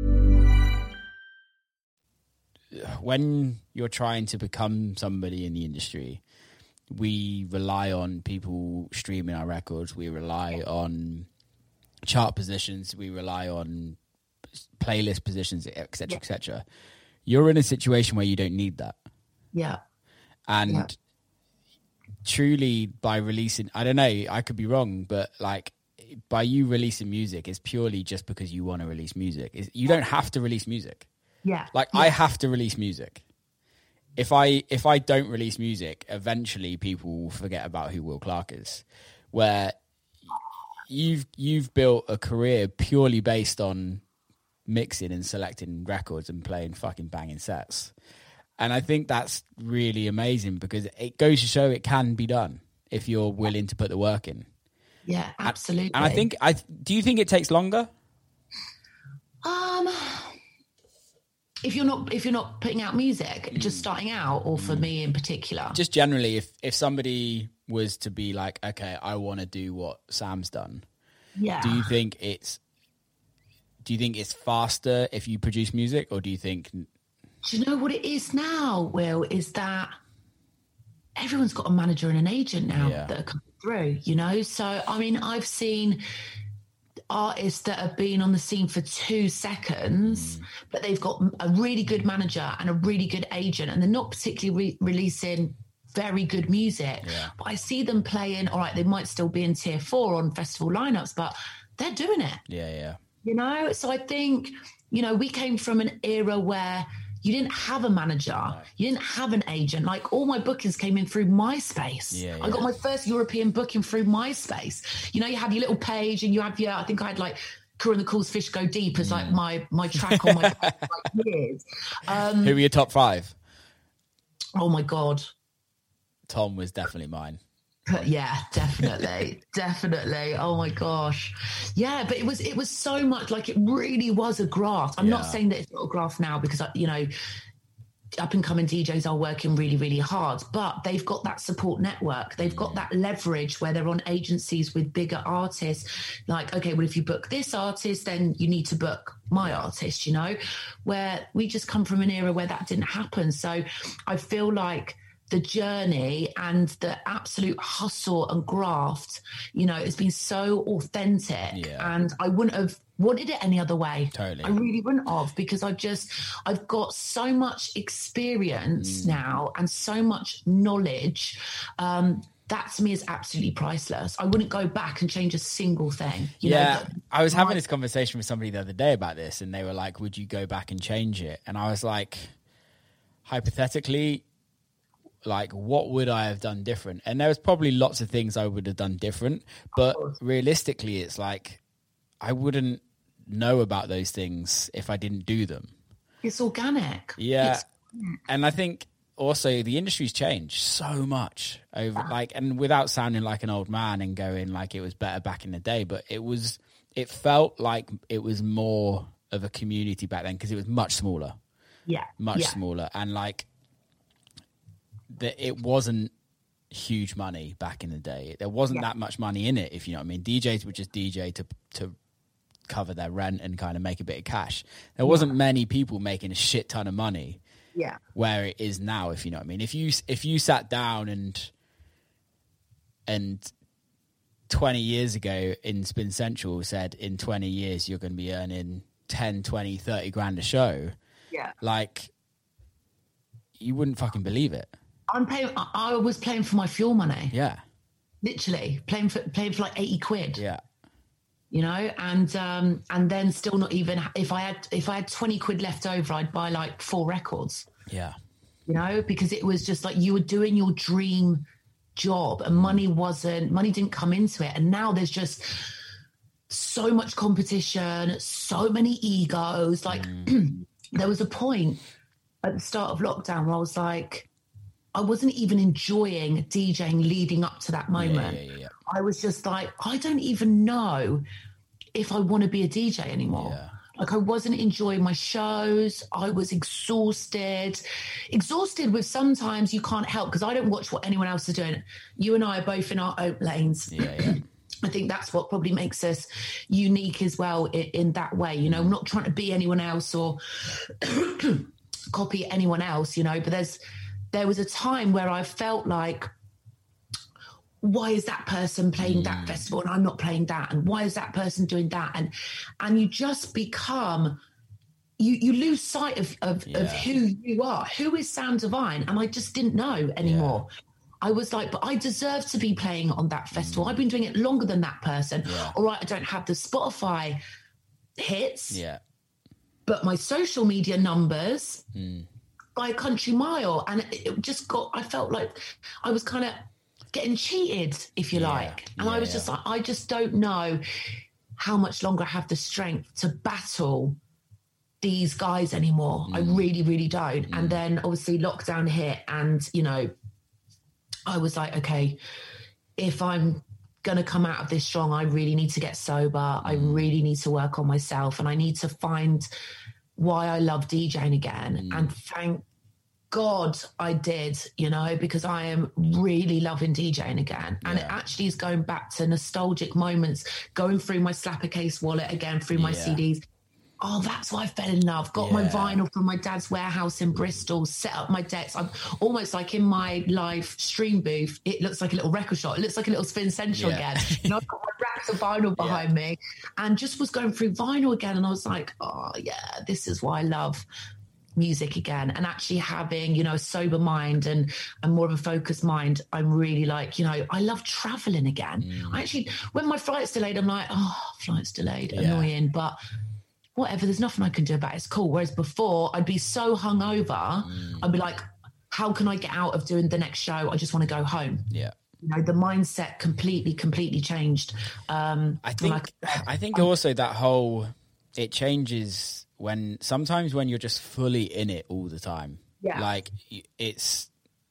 When you're trying to become somebody in the industry, we rely on people streaming our records. We rely on chart positions. We rely on playlist positions, et cetera, yeah. et cetera. You're in a situation where you don't need that. Yeah. And yeah. truly by releasing, I don't know, I could be wrong, but like by you releasing music, it's purely just because you want to release music. It's, you don't have to release music. Yeah. Like yeah. I have to release music. if I if I don't release music, eventually people will forget about who Will Clark is. Where you've you've built a career purely based on mixing and selecting records and playing fucking banging sets. And I think that's really amazing because it goes to show it can be done if you're willing to put the work in. Yeah, absolutely. And I think, I do you think it takes longer? Um, if you're not if you're not putting out music, mm. just starting out, or for mm. me in particular, just generally, if if somebody was to be like, okay, I want to do what Sam's done, yeah, do you think it's do you think it's faster if you produce music, or do you think? Do you know what it is now, Will? Is that everyone's got a manager and an agent now yeah. that are coming through, you know? So, I mean, I've seen artists that have been on the scene for two seconds, mm. but they've got a really good manager and a really good agent, and they're not particularly re- releasing very good music. Yeah. But I see them playing, all right, they might still be in tier four on festival lineups, but they're doing it. Yeah, yeah. You know? So I think, you know, we came from an era where you didn't have a manager. No. You didn't have an agent. Like, all my bookings came in through MySpace. Yeah, yeah. I got my first European booking through MySpace. You know, you have your little page and you have your, I think I had like Cool and the Cool's Fish Go Deep as mm. like my, my track on my like years. Um, Who were your top five? Oh my God. Tom was definitely mine. Yeah, definitely. Definitely. Oh my gosh. Yeah, but it was it was so much like, it really was a graft. I'm yeah. not saying that it's not a graft now, because, I, you know, up and coming D Js are working really, really hard, but they've got that support network. They've got that leverage where they're on agencies with bigger artists. Like, okay, well, if you book this artist, then you need to book my artist, you know, where we just come from an era where that didn't happen. So I feel like the journey and the absolute hustle and graft, you know, it's been so authentic, yeah. and I wouldn't have wanted it any other way. Totally. I really wouldn't have, because I just, I've got so much experience mm. now and so much knowledge. Um, that to me is absolutely priceless. I wouldn't go back and change a single thing. You yeah. know, I was having this conversation with somebody the other day about this, and they were like, would you go back and change it? And I was like, hypothetically, like, what would I have done different? And there was probably lots of things I would have done different, but realistically, it's like, I wouldn't know about those things if I didn't do them. It's organic. Yeah. It's organic. And I think also the industry's changed so much over yeah. like, and without sounding like an old man and going like it was better back in the day, but it was, it felt like it was more of a community back then, because it was much smaller. Yeah. Much yeah. smaller. And like, that it wasn't huge money back in the day. There wasn't yeah. that much money in it, if you know what I mean. D Js would just D J to to cover their rent and kind of make a bit of cash. There wasn't yeah. many people making a shit ton of money. Yeah. Where it is now, if you know what I mean. If you if you sat down and and twenty years ago in Spin Central said in twenty years you're going to be earning ten, twenty, thirty grand a show. Yeah. Like, you wouldn't fucking believe it. I'm paying. I was playing for my fuel money. Yeah, literally playing for playing for like eighty quid. Yeah, you know, and um, and then still not even if I had if I had twenty quid left over, I'd buy like four records. Yeah, you know, because it was just like you were doing your dream job, and money wasn't money didn't come into it, and now there's just so much competition, so many egos. Like mm. there was a point at the start of lockdown where I was like, I wasn't even enjoying DJing leading up to that moment. Yeah, yeah, yeah. I was just like, I don't even know if I want to be a D J anymore. Yeah. Like, I wasn't enjoying my shows. I was exhausted. Exhausted with sometimes you can't help, because I don't watch what anyone else is doing. You and I are both in our own lanes. Yeah, yeah. I think that's what probably makes us unique as well in, in that way. You know, I'm not trying to be anyone else or copy anyone else, you know, but there's, there was a time where I felt like, why is that person playing mm. that festival and I'm not playing that? And why is that person doing that? And and you just become, you you lose sight of of, yeah. of who you are. Who is Sam Divine? And I just didn't know anymore. Yeah. I was like, but I deserve to be playing on that festival. Mm. I've been doing it longer than that person. Yeah. All right, I don't have the Spotify hits. Yeah. But my social media numbers... Mm. by a country mile. And it, it just got, I felt like I was kind of getting cheated, if you yeah. like. And yeah, I was yeah. just like, I just don't know how much longer I have the strength to battle these guys anymore. Mm. I really, really don't. Mm. And then obviously lockdown hit, and, you know, I was like, okay, if I'm going to come out of this strong, I really need to get sober. Mm. I really need to work on myself, and I need to find why I love DJing again. Mm. And thank God I did, you know, because I am really loving DJing again. And yeah. it actually is going back to nostalgic moments, going through my Slapper Case wallet again, through my yeah. C Ds. Oh, that's why I fell in love. Got yeah. my vinyl from my dad's warehouse in Bristol, set up my decks. I'm almost like in my live stream booth. It looks like a little record shop. It looks like a little Spin Central yeah. again. You know, I've got my racks of vinyl behind yeah. me, and just was going through vinyl again. And I was like, oh, yeah, this is why I love music again. And actually having, you know, a sober mind and, and more of a focused mind. I'm really like, you know, I love traveling again. Mm. I actually, when my flight's delayed, I'm like, oh, flight's delayed, yeah. annoying. But whatever, there's nothing I can do about it. It's cool. Whereas before, I'd be so hungover, mm. I'd be like, how can I get out of doing the next show? I just want to go home. Yeah. You know, the mindset completely, completely changed. Um, I think, I, I think also that whole, it changes when, sometimes when you're just fully in it all the time. Yeah. Like it's,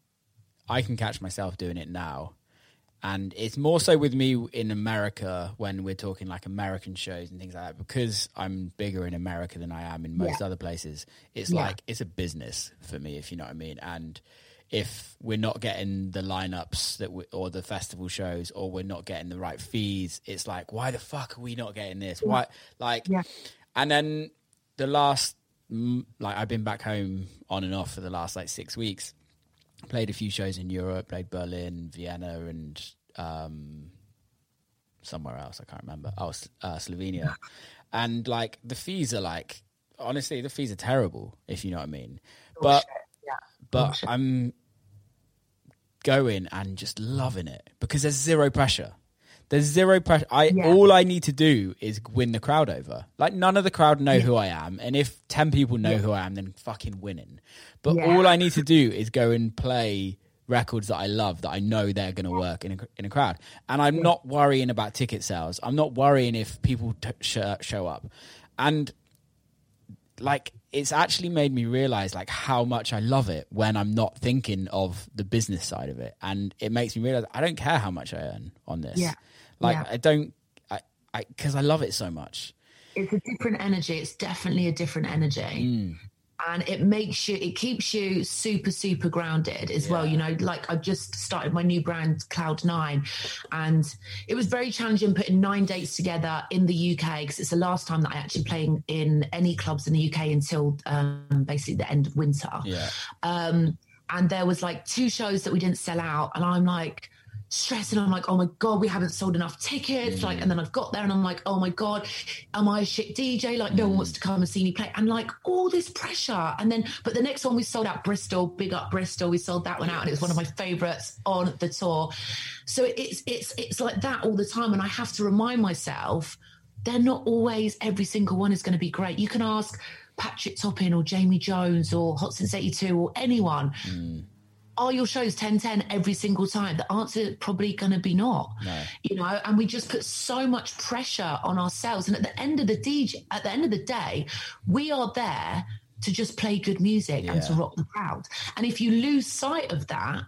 I can catch myself doing it now. And it's more so with me in America when we're talking like American shows and things like that, because I'm bigger in America than I am in most yeah. other places. It's yeah. like, it's a business for me, if you know what I mean. And if we're not getting the lineups that we, or the festival shows, or we're not getting the right fees, it's like, why the fuck are we not getting this? Yeah. Why? Like, yeah. and then the last, like I've been back home on and off for the last like six weeks. Played a few shows in Europe, played Berlin, Vienna, and um, somewhere else. I can't remember. Oh, uh, Slovenia. And like the fees are like, honestly, the fees are terrible, if you know what I mean. But, yeah. but I'm going and just loving it because there's zero pressure. There's zero pressure. I yeah. all I need to do is win the crowd over. Like none of the crowd know yeah. who I am, and if ten people know yeah. who I am, then fucking winning. But yeah. all I need to do is go and play records that I love, that I know they're going to work in a, in a crowd. And I'm yeah. not worrying about ticket sales. I'm not worrying if people t- sh- show up. And like it's actually made me realize like how much I love it when I'm not thinking of the business side of it. And it makes me realize I don't care how much I earn on this. Yeah. Like yeah. I don't, I, I, cause I love it so much. It's a different energy. It's definitely a different energy. Mm. And it makes you, it keeps you super, super grounded as yeah. well. You know, like I've just started my new brand, Cloud Nine, and it was very challenging putting nine dates together in the U K because it's the last time that I actually playing in any clubs in the U K until um, basically the end of winter. Yeah. Um, and there was like two shows that we didn't sell out, and I'm like, stressing. I'm like, oh my God, we haven't sold enough tickets. Mm. Like, and then I've got there and I'm like, oh my God, am I a shit D J? Like, mm. no one wants to come and see me play. And like all this pressure. And then, but the next one we sold out Bristol, big up Bristol. We sold that one out and it was one of my favorites on the tour. So it's, it's, it's like that all the time. And I have to remind myself, they're not always, every single one is going to be great. You can ask Patrick Topping or Jamie Jones or Hot Since eighty-two or anyone. Mm. Are your shows ten ten every single time? The answer is probably going to be not, no. you know, and we just put so much pressure on ourselves. And at the end of the D J, at the end of the day, we are there to just play good music yeah. and to rock the crowd. And if you lose sight of that,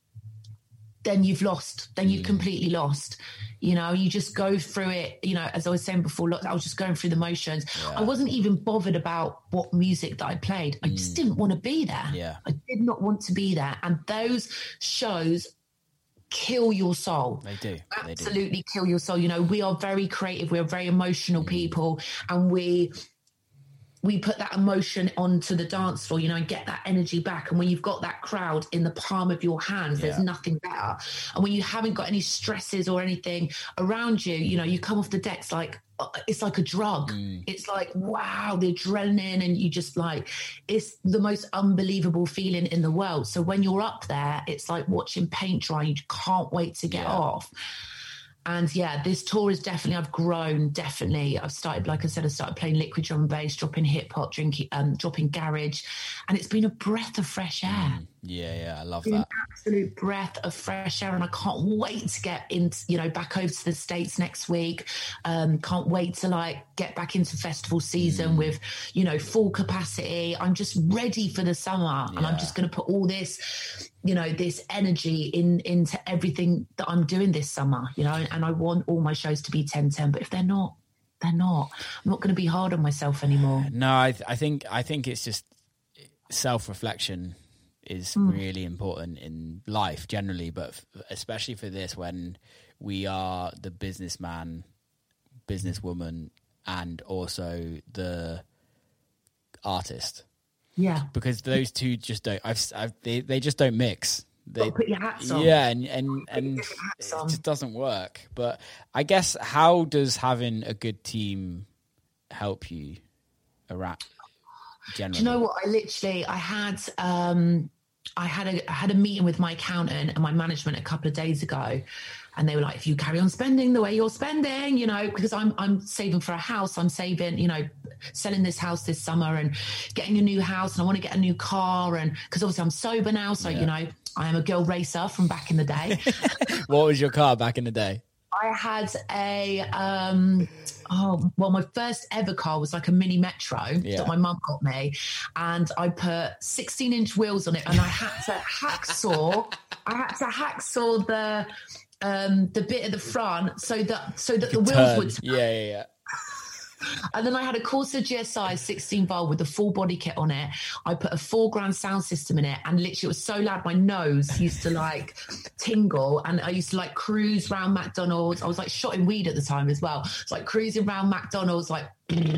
then you've lost, then you've mm. completely lost. You know, you just go through it, you know, as I was saying before, look, I was just going through the motions. Yeah. I wasn't even bothered about what music that I played. I mm. just didn't want to be there. Yeah. I did not want to be there. And those shows kill your soul. They do. Absolutely they do. kill your soul. You know, we are very creative. We're very emotional mm. people. And we... we put that emotion onto the dance floor, you know, and get that energy back. And when you've got that crowd in the palm of your hands, yeah. there's nothing better. And when you haven't got any stresses or anything around you, you know, you come off the decks like, it's like a drug. Mm. It's like, wow, the adrenaline. And you just like, it's the most unbelievable feeling in the world. So when you're up there, it's like watching paint dry. You can't wait to get yeah. off. And yeah, this tour is definitely, I've grown, definitely. I've started, like I said, I started playing liquid drum and bass, dropping hip hop, drinking, um, dropping garage. And it's been a breath of fresh air. Mm, yeah, yeah, I love that. An absolute breath of fresh air. And I can't wait to get into, you know, back over to the States next week. Um, can't wait to like get back into festival season mm. with, you know, full capacity. I'm just ready for the summer. Yeah. And I'm just going to put all this, you know, this energy in into everything that I'm doing this summer, you know, and I want all my shows to be ten ten, but if they're not, they're not. I'm not going to be hard on myself anymore. No, I, th- I think I think it's just self-reflection is mm. really important in life generally, but f- especially for this, when we are the businessman, businesswoman, and also the artist. Yeah, because those two just don't. I've, I've they, they just don't mix. They put your hats on. Yeah, and and and it just doesn't work. But I guess, how does having a good team help you around? Generally, do you know what? I literally, I had, um, I had a, I had a meeting with my accountant and my management a couple of days ago. And they were like, if you carry on spending the way you're spending, you know, because I'm I'm saving for a house, I'm saving, you know, selling this house this summer and getting a new house, and I want to get a new car, and because obviously I'm sober now, so yeah. you know, I am a girl racer from back in the day. What was your car back in the day? I had a um oh well my first ever car was like a mini Metro yeah. that my mum got me, and I put sixteen inch wheels on it, and I had to hacksaw I had to hacksaw the um the bit at the front so that so that the wheels turn. would turn. yeah yeah yeah And then I had a Corsa G S I sixteen valve with a full body kit on it. I put a four grand sound system in it, and literally it was so loud my nose used to like tingle, and I used to like cruise around McDonald's. I was like shotting weed at the time as well. It's like cruising around McDonald's like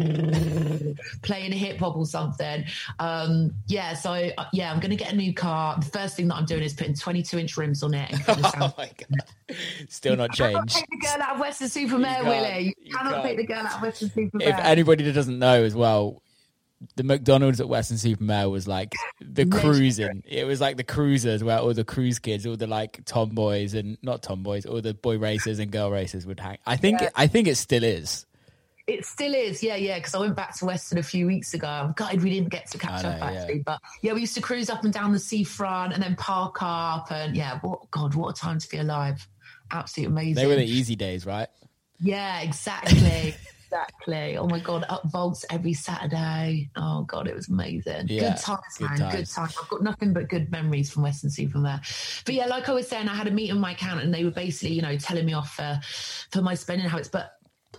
playing hip hop or something. Um, yeah, so uh, yeah, I'm going to get a new car. The first thing that I'm doing is putting twenty-two inch rims on it. And oh my God. Still not changed. Take the girl out of Western Supermare, Willie. You, you cannot take the girl out of Western Supermare. If anybody that doesn't know as well, the McDonald's at Western Supermare was like the cruising. It was like the cruisers where all the cruise kids, all the like tomboys and not tomboys, all the boy racers and girl racers would hang. I think, yeah. I think it still is. It still is, yeah, yeah, because I went back to Western a few weeks ago. I'm gutted we didn't get to catch know, up, actually. Yeah. But, yeah, we used to cruise up and down the seafront and then park up. And, yeah, what God, what a time to be alive. Absolutely amazing. They were the easy days, right? Yeah, exactly. Exactly. Oh, my God, up vaults every Saturday. Oh, God, it was amazing. Yeah, good times, good man. Times. Good times. I've got nothing but good memories from Western Supermare. But, yeah, like I was saying, I had a meeting with my accountant, and they were basically, you know, telling me off for, for my spending habits. But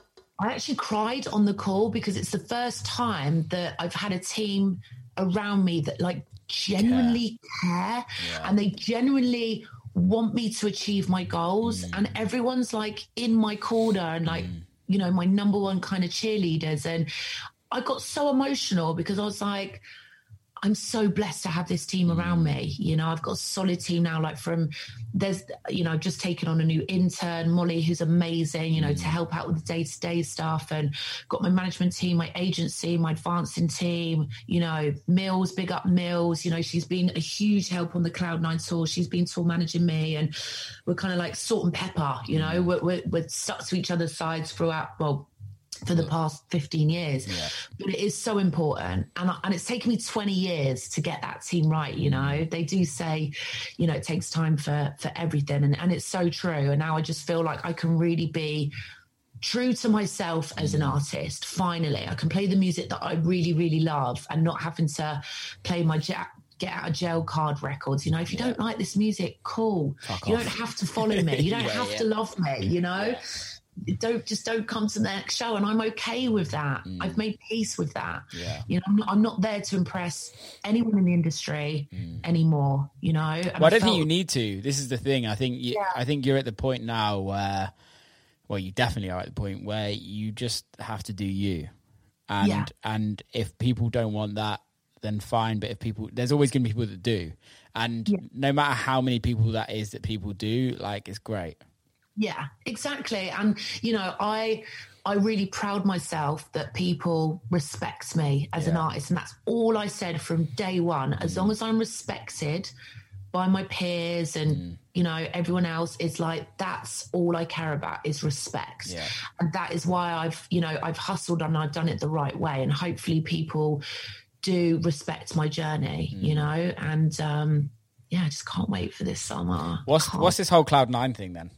I actually cried on the call because it's the first time that I've had a team around me that like genuinely care, yeah. and they genuinely want me to achieve my goals. Mm. And everyone's like in my corner and like, mm. you know, my number one kind of cheerleaders. And I got so emotional because I was like, I'm so blessed to have this team around me. You know, I've got a solid team now, like from there's, you know, I've just taken on a new intern, Molly, who's amazing, you know, to help out with the day-to-day stuff, and got my management team, my agency, my advancing team, you know, Mills, big up Mills, you know, she's been a huge help on the Cloud Nine tour. She's been tour managing me, and we're kind of like salt and pepper, you know, we're, we're, we're stuck to each other's sides throughout, well, for the past fifteen years. Yeah. But it is so important. And, and it's taken me twenty years to get that team right. You know, they do say, you know, it takes time for, for everything. And, and it's so true. And now I just feel like I can really be true to myself as an artist. Finally, I can play the music that I really, really love, and not having to play my jack get out of jail card records. You know, if you yeah. don't like this music, cool. Fuck you off. Don't have to follow me. You don't yeah, have yeah. to love me, you know? Yeah. Don't just don't come to the next show, and I'm okay with that. Mm. I've made peace with that. Yeah. You know, I'm not, I'm not there to impress anyone in the industry mm. anymore. You know, and well, I, I don't felt... think you need to. This is the thing. I think you, yeah. I think you're at the point now where, well, you definitely are at the point where you just have to do you, and yeah. and if people don't want that, then fine. But if people, there's always going to be people that do, and yeah. no matter how many people that is that people do, like, it's great. Yeah, exactly. And, you know, I I really proud myself that people respect me as yeah. an artist. And that's all I said from day one. As long as I'm respected, by my peers and, mm. you know, everyone else is like, that's all I care about is respect. Yeah. And that is why I've, you know, I've hustled and I've done it the right way. And hopefully people do respect my journey, mm. you know, and um, yeah, I just can't wait for this summer. What's what's this whole Cloud Nine thing then?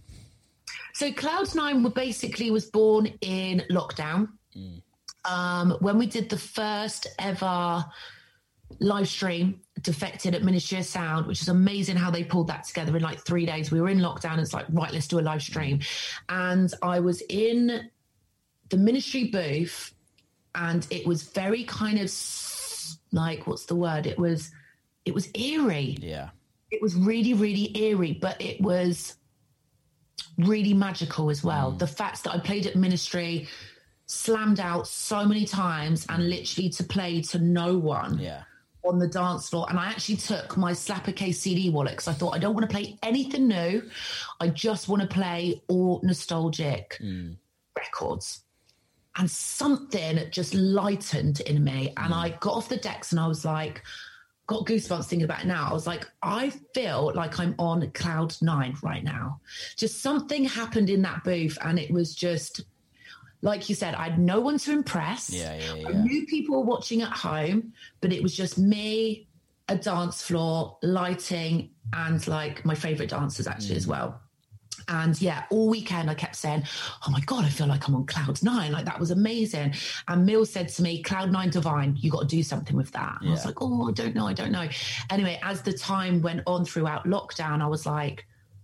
So Cloud Nine basically was born in lockdown. Mm. Um, when we did the first ever live stream, Defected at Ministry of Sound, which is amazing how they pulled that together in like three days. We were in lockdown. It's like, right, let's do a live stream. And I was in the Ministry booth and it was very kind of like, what's the word? It was, it was eerie. Yeah. It was really, really eerie, but it was really magical as well. Mm. The fact that I played at Ministry, slammed out so many times and literally to play to no one. Yeah. On the dance floor. And I actually took my Slapper Case C D wallet because I thought I don't want to play anything new. I just want to play all nostalgic mm. records. And something just lightened in me. And mm. I got off the decks and I was like, got goosebumps thinking about it now. I was like, I feel like I'm on cloud nine right now. Just something happened in that booth and it was just, like you said, I had no one to impress. Yeah, yeah, yeah. I knew people were watching at home, but it was just me, a dance floor, lighting, and like my favourite dancers actually mm. as well. And yeah, all weekend I kept saying, oh my God, I feel like I'm on cloud nine. Like that was amazing. And Mill said to me, cloud nine divine, you got to do something with that. And yeah. I was like, oh, I don't know. I don't know. Anyway, as the time went on throughout lockdown, I was like,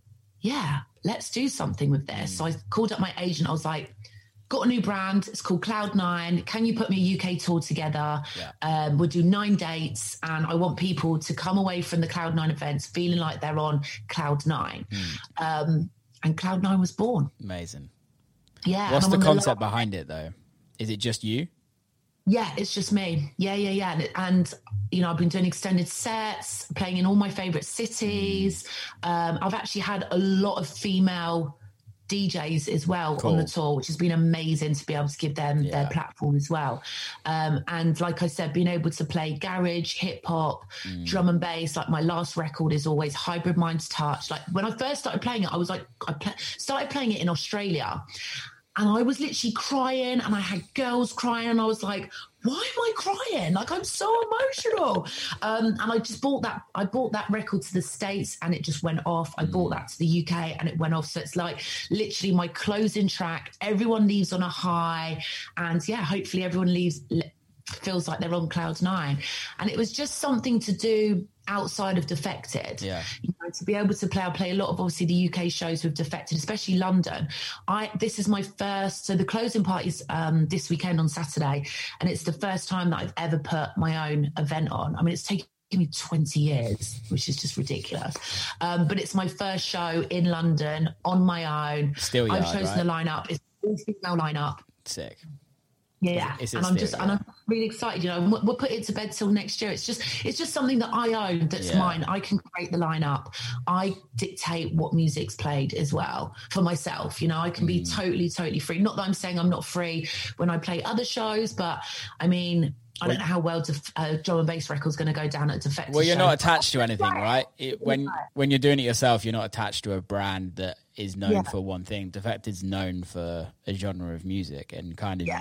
yeah, let's do something with this. Mm. So I called up my agent. I was like, got a new brand. It's called Cloud Nine. Can you put me a U K tour together? Yeah. Um, we'll do nine dates and I want people to come away from the Cloud Nine events feeling like they're on Cloud Nine. Mm. Um, and Cloud Nine was born. Amazing. Yeah. What's the concept the behind it though? Is it just you? Yeah, it's just me. Yeah, yeah, yeah. And, and you know, I've been doing extended sets, playing in all my favourite cities. Mm. Um, I've actually had a lot of female D Js as well cool. on the tour, which has been amazing to be able to give them yeah. their platform as well. Um, and like I said, being able to play garage, hip hop, mm. drum and bass, like my last record is always Hybrid Minds Touch. Like when I first started playing it, I was like, I pl- started playing it in Australia and I was literally crying and I had girls crying and I was like, why am I crying? Like, I'm so emotional. Um, and I just bought that, I bought that record to the States and it just went off. I mm. bought that to the U K and it went off. So it's like literally my closing track. Everyone leaves on a high and yeah, hopefully everyone leaves, feels like they're on cloud nine. And it was just something to do outside of Defected. Yeah. You know, to be able to play, I play a lot of obviously the U K shows with Defected, especially London. I this is my first, so the closing party is um, this weekend on Saturday, and it's the first time that I've ever put my own event on. I mean, it's taken me twenty years, which is just ridiculous. Um, but it's my first show in London on my own. Still yard, I've chosen right? the lineup. It's all female lineup. Sick. Yeah, is it, is it and I'm still, just yeah. and I'm really excited. You know, we'll put it to bed till next year. It's just it's just something that I own. That's yeah. mine. I can create the lineup. I dictate what music's played as well for myself. You know, I can mm. be totally, totally free. Not that I'm saying I'm not free when I play other shows, but I mean, I don't know how well def- uh, drum and bass record's going to go down at Defected. Well, you're show. not attached to anything, right? It, when when you're doing it yourself, you're not attached to a brand that is known yeah. for one thing. Defected's known for a genre of music and kind of yeah.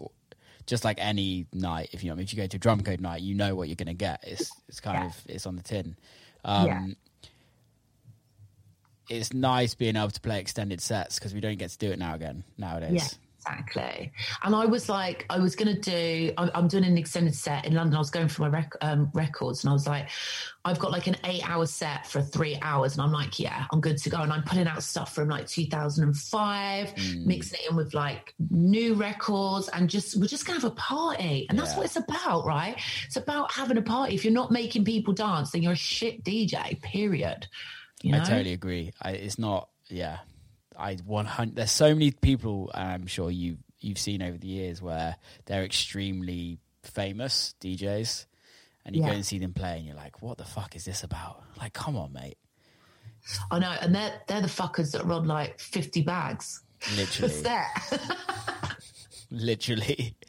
just like any night. If you know, if you go to drum code night, you know what you're going to get. It's it's kind yeah. of it's on the tin. Um, yeah. It's nice being able to play extended sets because we don't get to do it now again nowadays. Yeah. Exactly. And I was like, I was going to do, I'm, I'm doing an extended set in London. I was going for my rec- um, records and I was like, I've got like an eight hour set for three hours. And I'm like, yeah, I'm good to go. And I'm putting out stuff from like two thousand five, mm. mixing it in with like new records and just, we're just going to have a party. And that's yeah. what it's about, right? It's about having a party. If you're not making people dance, then you're a shit D J, period. You know? I totally agree. I, it's not, yeah. I one hundred. There's so many people I'm sure you you've seen over the years where they're extremely famous D Js, and you yeah. go and see them play, and you're like, "What the fuck is this about?" Like, come on, mate. I know, and they're they're the fuckers that run like fifty bags. Literally. What's that? Literally.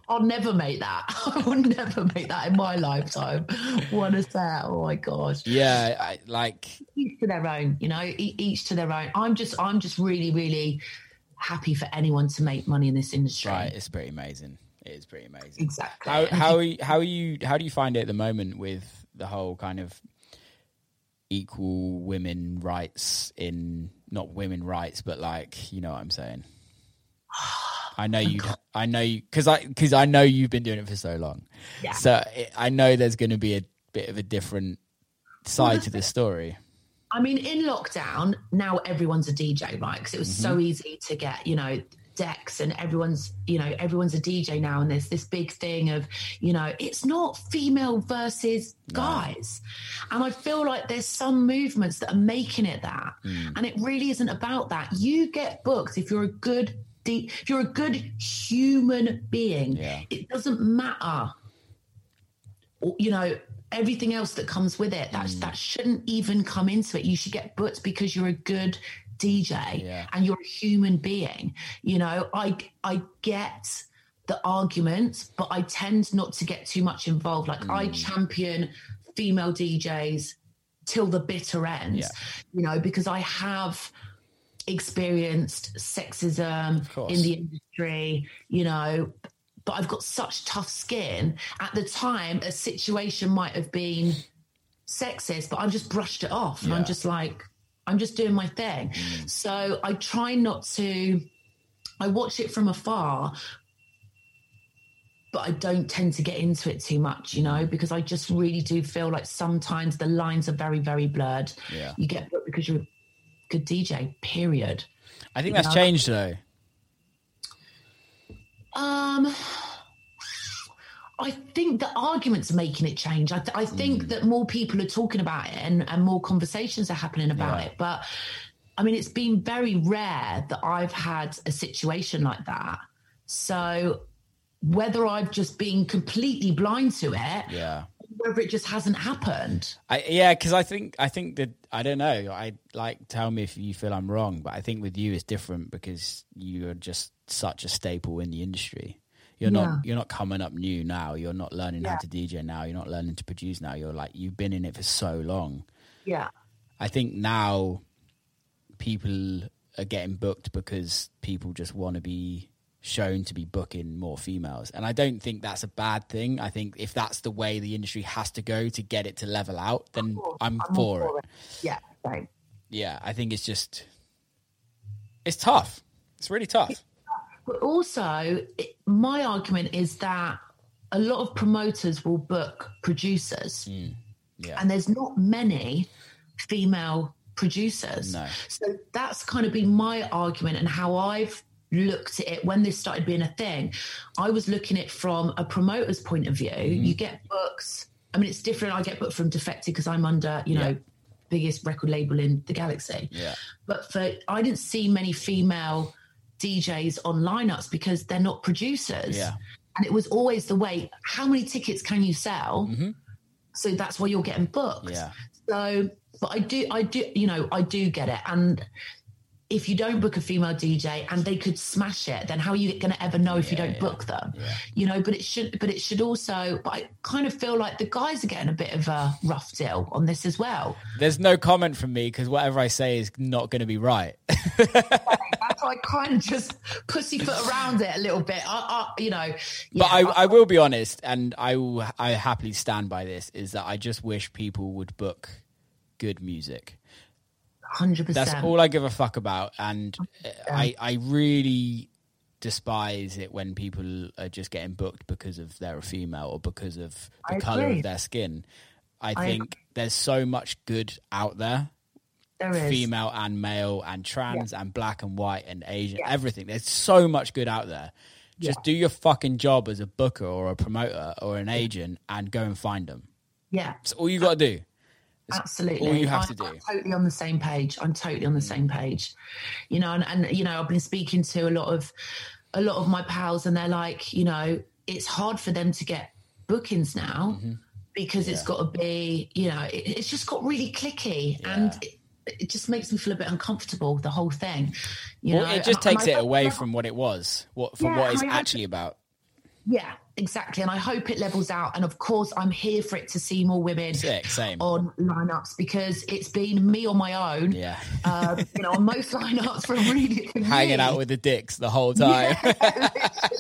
I'll never make that. I will never make that in my lifetime. What is that? Oh my gosh. Yeah, I, like each to their own. You know, e- each to their own. I'm just, I'm just really, really happy for anyone to make money in this industry. Right, it's pretty amazing. It is pretty amazing. Exactly. How how are you, how are you how do you find it at the moment with the whole kind of equal women rights in not women rights, but like, you know what I'm saying? I know you. I know you because I because I know you've been doing it for so long. Yeah. So it, I know there's going to be a bit of a different side to this story. I mean, in lockdown, now everyone's a D J, right? Because it was mm-hmm. so easy to get, you know, decks and everyone's, you know, everyone's a D J now. And there's this big thing of, you know, it's not female versus guys. No. And I feel like there's some movements that are making it that. Mm. And it really isn't about that. You get booked if you're a good if you're a good human being. Yeah. It doesn't matter, you know, everything else that comes with it. That, mm. that shouldn't even come into it. You should get booked because you're a good D J yeah. and you're a human being. You know, I, I get the argument, but I tend not to get too much involved. Like mm. I champion female D Js till the bitter end, yeah. you know, because I have experienced sexism in the industry, you know, but I've got such tough skin. At the time, a situation might have been sexist, but I've just brushed it off. And yeah. I'm just like, I'm just doing my thing. Mm. So I try not to, I watch it from afar, but I don't tend to get into it too much, you know, because I just really do feel like sometimes the lines are very, very blurred. Yeah. You get booked because you're good D J, period. I think you that's know? changed though. Um, I think the argument's making it change. I, th- I think mm. that more people are talking about it and, and more conversations are happening about yeah. it. But I mean, it's been very rare that I've had a situation like that. So whether I've just been completely blind to it, yeah. whether it just hasn't happened. I, yeah, because I think I think that I don't know. I like tell me if you feel I'm wrong, but I think with you it's different because you're just such a staple in the industry. You're yeah. not you're not coming up new now. You're not learning yeah. how to D J now. You're not learning to produce now. You're like you've been in it for so long. Yeah, I think now people are getting booked because people just want to be shown to be booking more females, and I don't think that's a bad thing. I think if that's the way the industry has to go to get it to level out, then I'm, I'm for, for it. it yeah right yeah I think it's just it's tough. It's really tough. But also it, my argument is that a lot of promoters will book producers mm, yeah. and there's not many female producers. No. So that's kind of been my argument and how I've looked at it when this started being a thing. I was looking at it from a promoter's point of view. Mm-hmm. You get books. I mean, it's different. I get booked from Defected because I'm under, you know, yeah. biggest record label in the galaxy. Yeah. But for I didn't see many female D Js on lineups because they're not producers. Yeah. And it was always the way, how many tickets can you sell? Mm-hmm. So that's why you're getting booked. Yeah. So, but I do, I do, you know, I do get it. And if you don't book a female D J and they could smash it, then how are you going to ever know if yeah, you don't yeah. book them? Yeah. You know, but it should, but it should also, but I kind of feel like the guys are getting a bit of a rough deal on this as well. There's no comment from me because whatever I say is not going to be right. That's why I kind of just pussyfoot around it a little bit. I, I, you know, yeah, but I, I, I will be honest, and I will, I happily stand by this, is that I just wish people would book good music. one hundred percent. That's all I give a fuck about. And I, I really despise it when people are just getting booked because of they're a female or because of the I colour agree. of their skin. I, I think agree. there's so much good out there. There is. Female and male and trans yeah. and black and white and Asian, yeah. everything. There's so much good out there. Just yeah. do your fucking job as a booker or a promoter or an agent and go and find them. Yeah. That's all you got to do. It's Absolutely. all you have I'm, to do. I'm totally on the same page. I'm totally on the same page. You know, and, and, you know, I've been speaking to a lot of, a lot of my pals and they're like, you know, it's hard for them to get bookings now mm-hmm. because yeah. it's got to be, you know, it, it's just got really clicky yeah. and it, it just makes me feel a bit uncomfortable, the whole thing. You well, know? it just and, takes and it away from what it was, what from yeah, what it's I actually about. Yeah, exactly. And I hope it levels out. And of course, I'm here for it to see more women Sick, same. on lineups, because it's been me on my own. Yeah. Uh, you know, on most lineups for really for hanging me. out with the dicks the whole time. Yeah,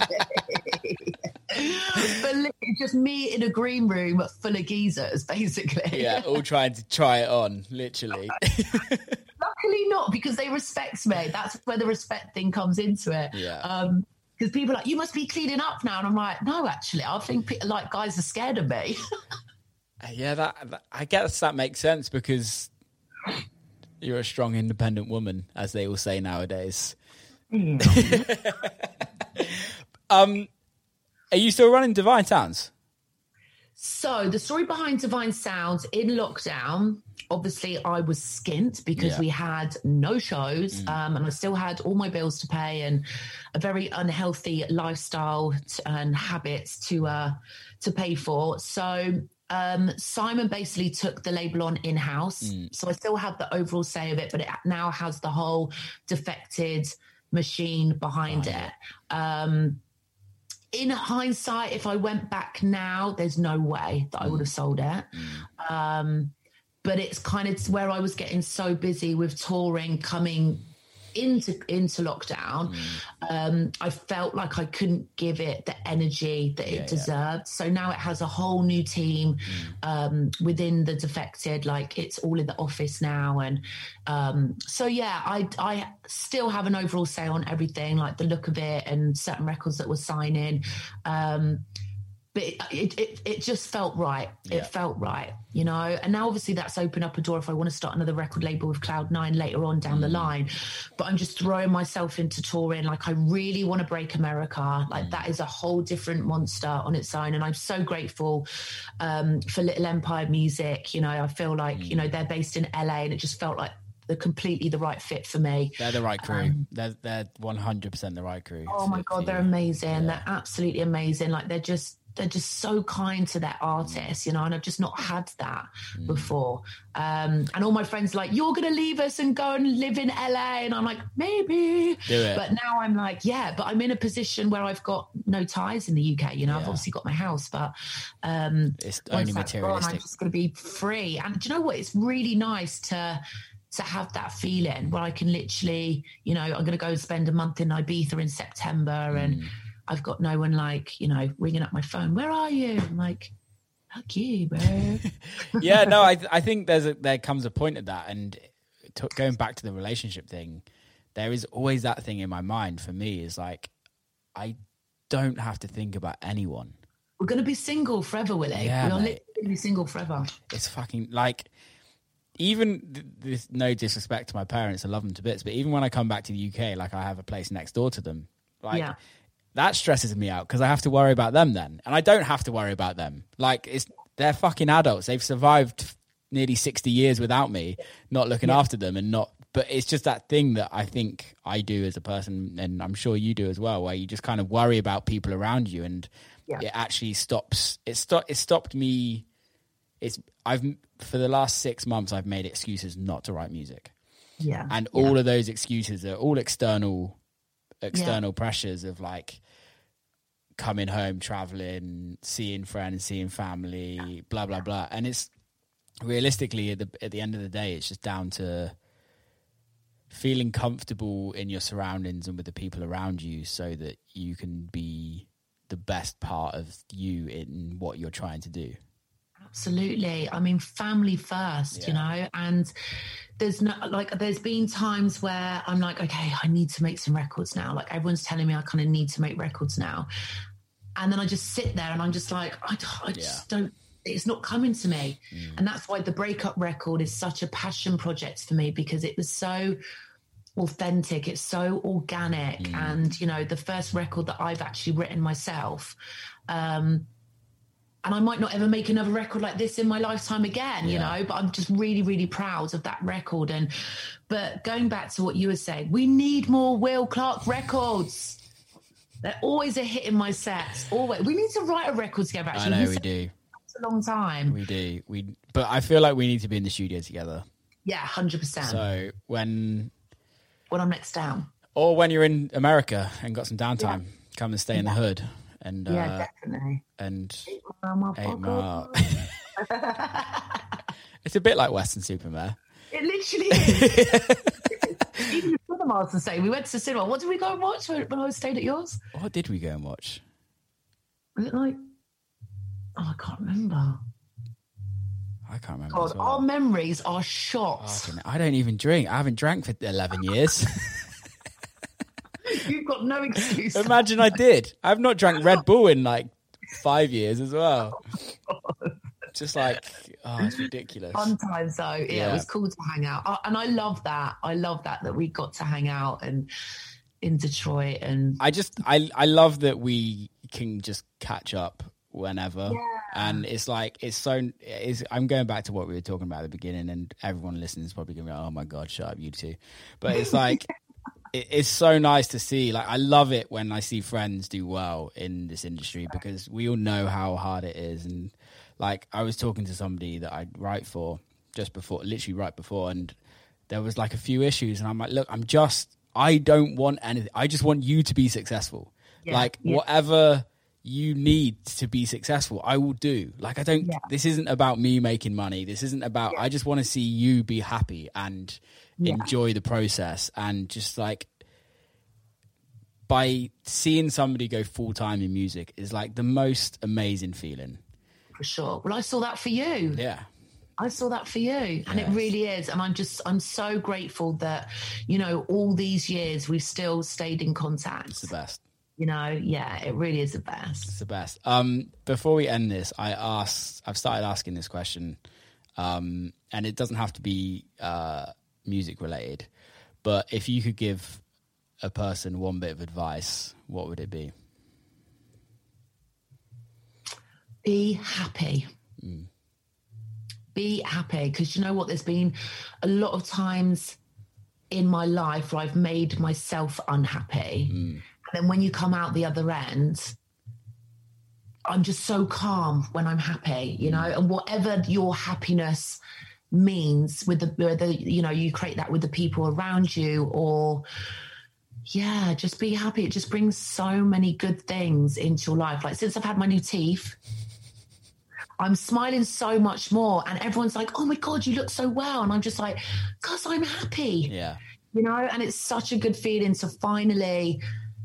but literally just me in a green room full of geezers, basically. Yeah, all trying to try it on, literally. Luckily not, because they respect me. That's where the respect thing comes into it. Yeah. Um, because people are like, you must be cleaning up now. And I'm like, no, actually, I think pe- like guys are scared of me. Yeah, that, that I guess that makes sense, because you're a strong, independent woman, as they will say nowadays. Yeah. um, are you still running Divine Sounds? So the story behind Divine Sounds in lockdown, obviously I was skint because Yeah. we had no shows Mm. um, and I still had all my bills to pay and a very unhealthy lifestyle t- and habits to uh, to pay for. So um, Simon basically took the label on in-house. Mm. So I still have the overall say of it, but it now has the whole Defected machine behind Behind it. Um, in hindsight, if I went back now, there's no way that I would have sold it. Mm. Um, but it's kind of where I was getting so busy with touring coming into into lockdown. Mm. Um, I felt like I couldn't give it the energy that Yeah, it deserved. So now it has a whole new team Mm. um, within the Defected. Like it's all in the office now. And um, so, yeah, I, I still have an overall say on everything, like the look of it and certain records that we're signing. Um, but it, it, it, it just felt right. Yeah. It felt right, you know, and now obviously that's opened up a door if I want to start another record label with Cloud Nine later on down Mm. the line. But I'm just throwing myself into touring. Like I really want to break America. Like Mm. that is a whole different monster on its own. And I'm so grateful um, for Little Empire Music. You know, I feel like, Mm. you know, they're based in L A and it just felt like the completely the right fit for me. They're the right crew. Um, they're they're one hundred percent the right crew. Oh for- my for God, they're you. amazing. Yeah. They're absolutely amazing. Like they're just, they're just so kind to their artists, you know, and I've just not had that Mm. before. Um, and all my friends are like, you're going to leave us and go and live in L A. And I'm like, maybe. Do it. But now I'm like, yeah, but I'm in a position where I've got no ties in the U K. You know, I've Yeah. obviously got my house, but um, It's once only that's gone, materialistic. I'm just going to be free. And do you know what? It's really nice to to have that feeling where I can literally, you know, I'm going to go and spend a month in Ibiza in September and Mm. I've got no one like, you know, ringing up my phone. Where are you? I'm like, fuck you, bro. Yeah, no, I I think there's a, there comes a point of that, and to, going back to the relationship thing, there is always that thing in my mind for me is like, I don't have to think about anyone. We're going to be single forever, Willie. Yeah, We're mate. literally going to be single forever. It's fucking like, even th- this, no disrespect to my parents, I love them to bits, but even when I come back to the U K, like I have a place next door to them, like Yeah. that stresses me out because I have to worry about them then, and I don't have to worry about them. Like it's they're fucking adults. They've survived nearly sixty years without me, not looking Yeah. after them, and not. But it's just that thing that I think I do as a person, and I'm sure you do as well, where you just kind of worry about people around you, and Yeah. it actually stops. It stopped. It stopped me. It's I've for the last six months I've made excuses not to write music, Yeah. and Yeah. all of those excuses are all external, external pressures of like coming home, traveling, seeing friends, seeing family, blah blah blah, and it's realistically at the at the end of the day, it's just down to feeling comfortable in your surroundings and with the people around you, so that you can be the best part of you in what you're trying to do. Absolutely. I mean, family first, you know, and there's no, like, there's been times where I'm like, okay, I need to make some records now. Like everyone's telling me I kind of need to make records now. And then I just sit there and I'm just like, I, I just don't, it's not coming to me. Mm. And that's why the Breakup record is such a passion project for me, because it was so authentic. It's so organic. Mm. And, you know, the first record that I've actually written myself, um, and I might not ever make another record like this in my lifetime again, you Yeah. know, but I'm just really, really proud of that record. And, but going back to what you were saying, we need more Will Clark records. They're always a hit in my sets. Always. We need to write a record together, actually. I know We've we said do. it's a long time. We do. We, but I feel like we need to be in the studio together. Yeah, one hundred percent. So when, When I'm next down. or when you're in America and got some downtime, come and stay in the hood. and yeah, uh, definitely. And Eight Mile, Eight Mile. It's a bit like Weston-super-Mare. It literally is. Even the cinema's the same. We went to the cinema. What did we go and watch when I stayed at yours? What did we go and watch? Was it like, oh, I can't remember. I can't remember. God, as well. our memories are shot. Fucking- I don't even drink. I haven't drank for eleven years. You've got no excuse. Imagine I did. I've not drank Red Bull in like five years as well. Just like, oh, it's ridiculous. Fun times though. Yeah, Yeah. it was cool to hang out. I, and I love that. I love that, that we got to hang out and in Detroit. And I just, I, I love that we can just catch up whenever. Yeah. And it's like, it's so, it's, I'm going back to what we were talking about at the beginning, and everyone listening is probably going to be like, oh my God, shut up, you two. But it's like, it, it's so nice to see. Like, I love it when I see friends do well in this industry, because we all know how hard it is. And like, I was talking to somebody that I write for just before, literally right before, and there was like a few issues, and I'm like, look, I'm just, I don't want anything. I just want you to be successful. Yeah, like yeah. whatever you need to be successful, I will do. Like, I don't, Yeah. this isn't about me making money. This isn't about, Yeah. I just want to see you be happy and Yeah. enjoy the process. And just like, by seeing somebody go full time in music is like the most amazing feeling. for sure. Well, I saw that for you. Yeah. I saw that for you. And Yes. it really is. And I'm just, I'm so grateful that, you know, all these years we've still stayed in contact. It's the best. You know, yeah, it really is the It's best. the best. Um, before we end this, I asked, I've started asking this question, um, and it doesn't have to be uh, music related, but if you could give a person one bit of advice, what would it be? Be happy. Mm. Be happy. Because you know what? There's been a lot of times in my life where I've made myself unhappy. Mm. And then when you come out the other end, I'm just so calm when I'm happy, you know, and whatever your happiness means with the, whether, you know, you create that with the people around you, or yeah, just be happy. It just brings so many good things into your life. Like since I've had my new teeth, I'm smiling so much more, and everyone's like, oh my God, you look so well. And I'm just like, because I'm happy, Yeah. you know, and it's such a good feeling to finally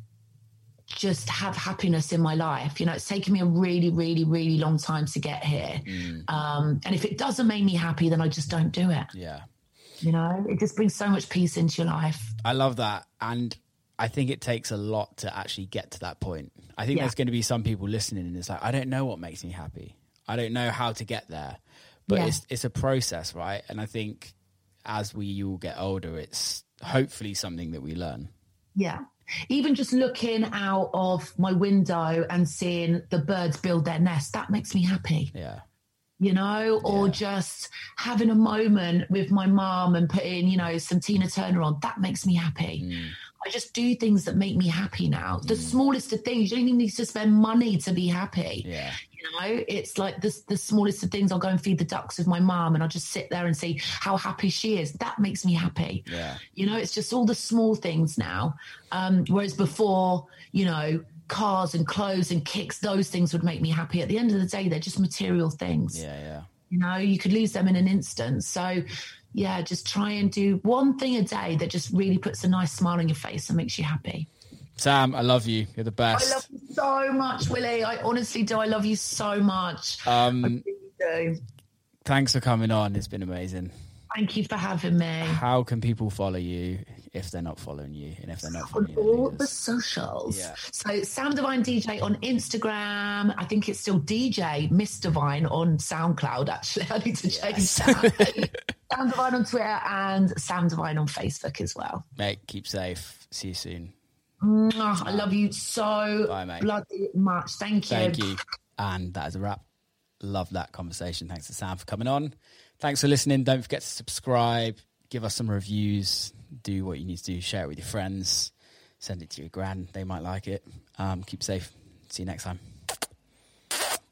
just have happiness in my life. You know, it's taken me a really, really, really long time to get here. Mm. Um, and if it doesn't make me happy, then I just don't do it. Yeah. You know, it just brings so much peace into your life. I love that. And I think it takes a lot to actually get to that point. I think Yeah. there's going to be some people listening and it's like, I don't know what makes me happy. I don't know how to get there, but Yeah. it's it's a process, right? And I think as we all get older, it's hopefully something that we learn. Yeah. Even just looking out of my window and seeing the birds build their nest, that makes me happy. Yeah. You know, or Yeah. just having a moment with my mom and putting, you know, some Tina Turner on, that makes me happy. Mm. I just do things that make me happy now. The smallest of things. You don't even need to spend money to be happy. Yeah. You know, it's like the, the smallest of things. I'll go and feed the ducks with my mom and I'll just sit there and see how happy she is. That makes me happy. Yeah. You know, it's just all the small things now. Um, whereas before, you know, cars and clothes and kicks, those things would make me happy. At the end of the day, they're just material things. Yeah. Yeah. You know, you could lose them in an instant. So, yeah, just try and do one thing a day that just really puts a nice smile on your face and makes you happy. Sam, I love you. You're the best. I love you so much, Willie. I honestly do. I love you so much. Um, I really do. Thanks for coming on. It's been amazing. Thank you for having me. How can people follow you if they're not following you? And if they're not On following you, all then the leave us. socials. Yeah. So Sam Divine D J on Instagram. I think it's still D J Miss Divine on SoundCloud, actually. I need to change Yes. that. Sam Divine on Twitter and Sam Divine on Facebook as well. Mate, keep safe. See you soon. Mwah, I love you so Bye, mate. bloody much. Thank you. Thank you. And that is a wrap. Love that conversation. Thanks to Sam for coming on. Thanks for listening. Don't forget to subscribe, give us some reviews, do what you need to do, share it with your friends, send it to your gran. They might like it. Um, keep safe. See you next time.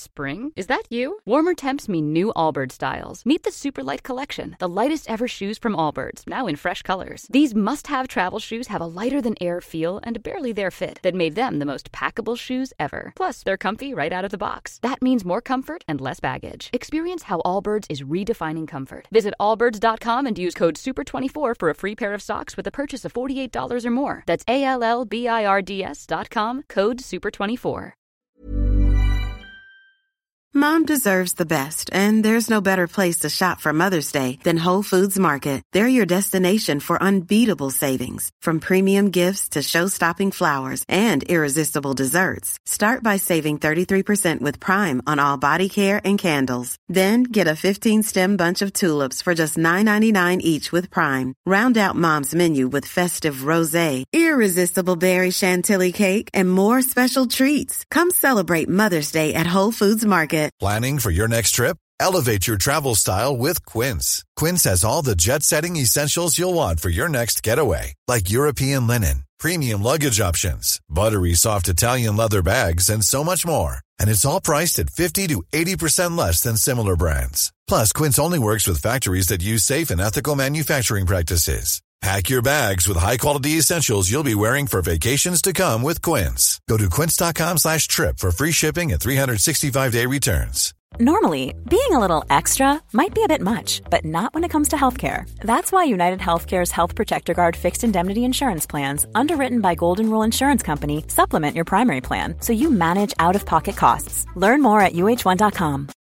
Spring? Is that you? Warmer temps mean new Allbirds styles. Meet the Superlight Collection, the lightest ever shoes from Allbirds, now in fresh colors. These must-have travel shoes have a lighter-than-air feel and a barely-there fit that made them the most packable shoes ever. Plus, they're comfy right out of the box. That means more comfort and less baggage. Experience how Allbirds is redefining comfort. Visit allbirds dot com and use code super twenty-four for a free pair of socks with a purchase of forty-eight dollars or more. That's A L L B I R D S dot com, code super twenty-four. Mom deserves the best, and there's no better place to shop for Mother's Day than Whole Foods Market. They're your destination for unbeatable savings, from premium gifts to show-stopping flowers and irresistible desserts. Start by saving thirty-three percent with Prime on all body care and candles. Then get a fifteen-stem bunch of tulips for just nine ninety-nine each with Prime. Round out Mom's menu with festive rosé, irresistible berry chantilly cake, and more special treats. Come celebrate Mother's Day at Whole Foods Market. Planning for your next trip? Elevate your travel style with Quince. Quince has all the jet-setting essentials you'll want for your next getaway, like European linen, premium luggage options, buttery soft Italian leather bags, and so much more. And it's all priced at fifty to eighty percent less than similar brands. Plus, Quince only works with factories that use safe and ethical manufacturing practices. Pack your bags with high-quality essentials you'll be wearing for vacations to come with Quince. Go to quince.com slash trip for free shipping and three sixty-five day returns. Normally, being a little extra might be a bit much, but not when it comes to healthcare. That's why United Healthcare's Health Protector Guard fixed indemnity insurance plans, underwritten by Golden Rule Insurance Company, supplement your primary plan so you manage out-of-pocket costs. Learn more at U H one dot com.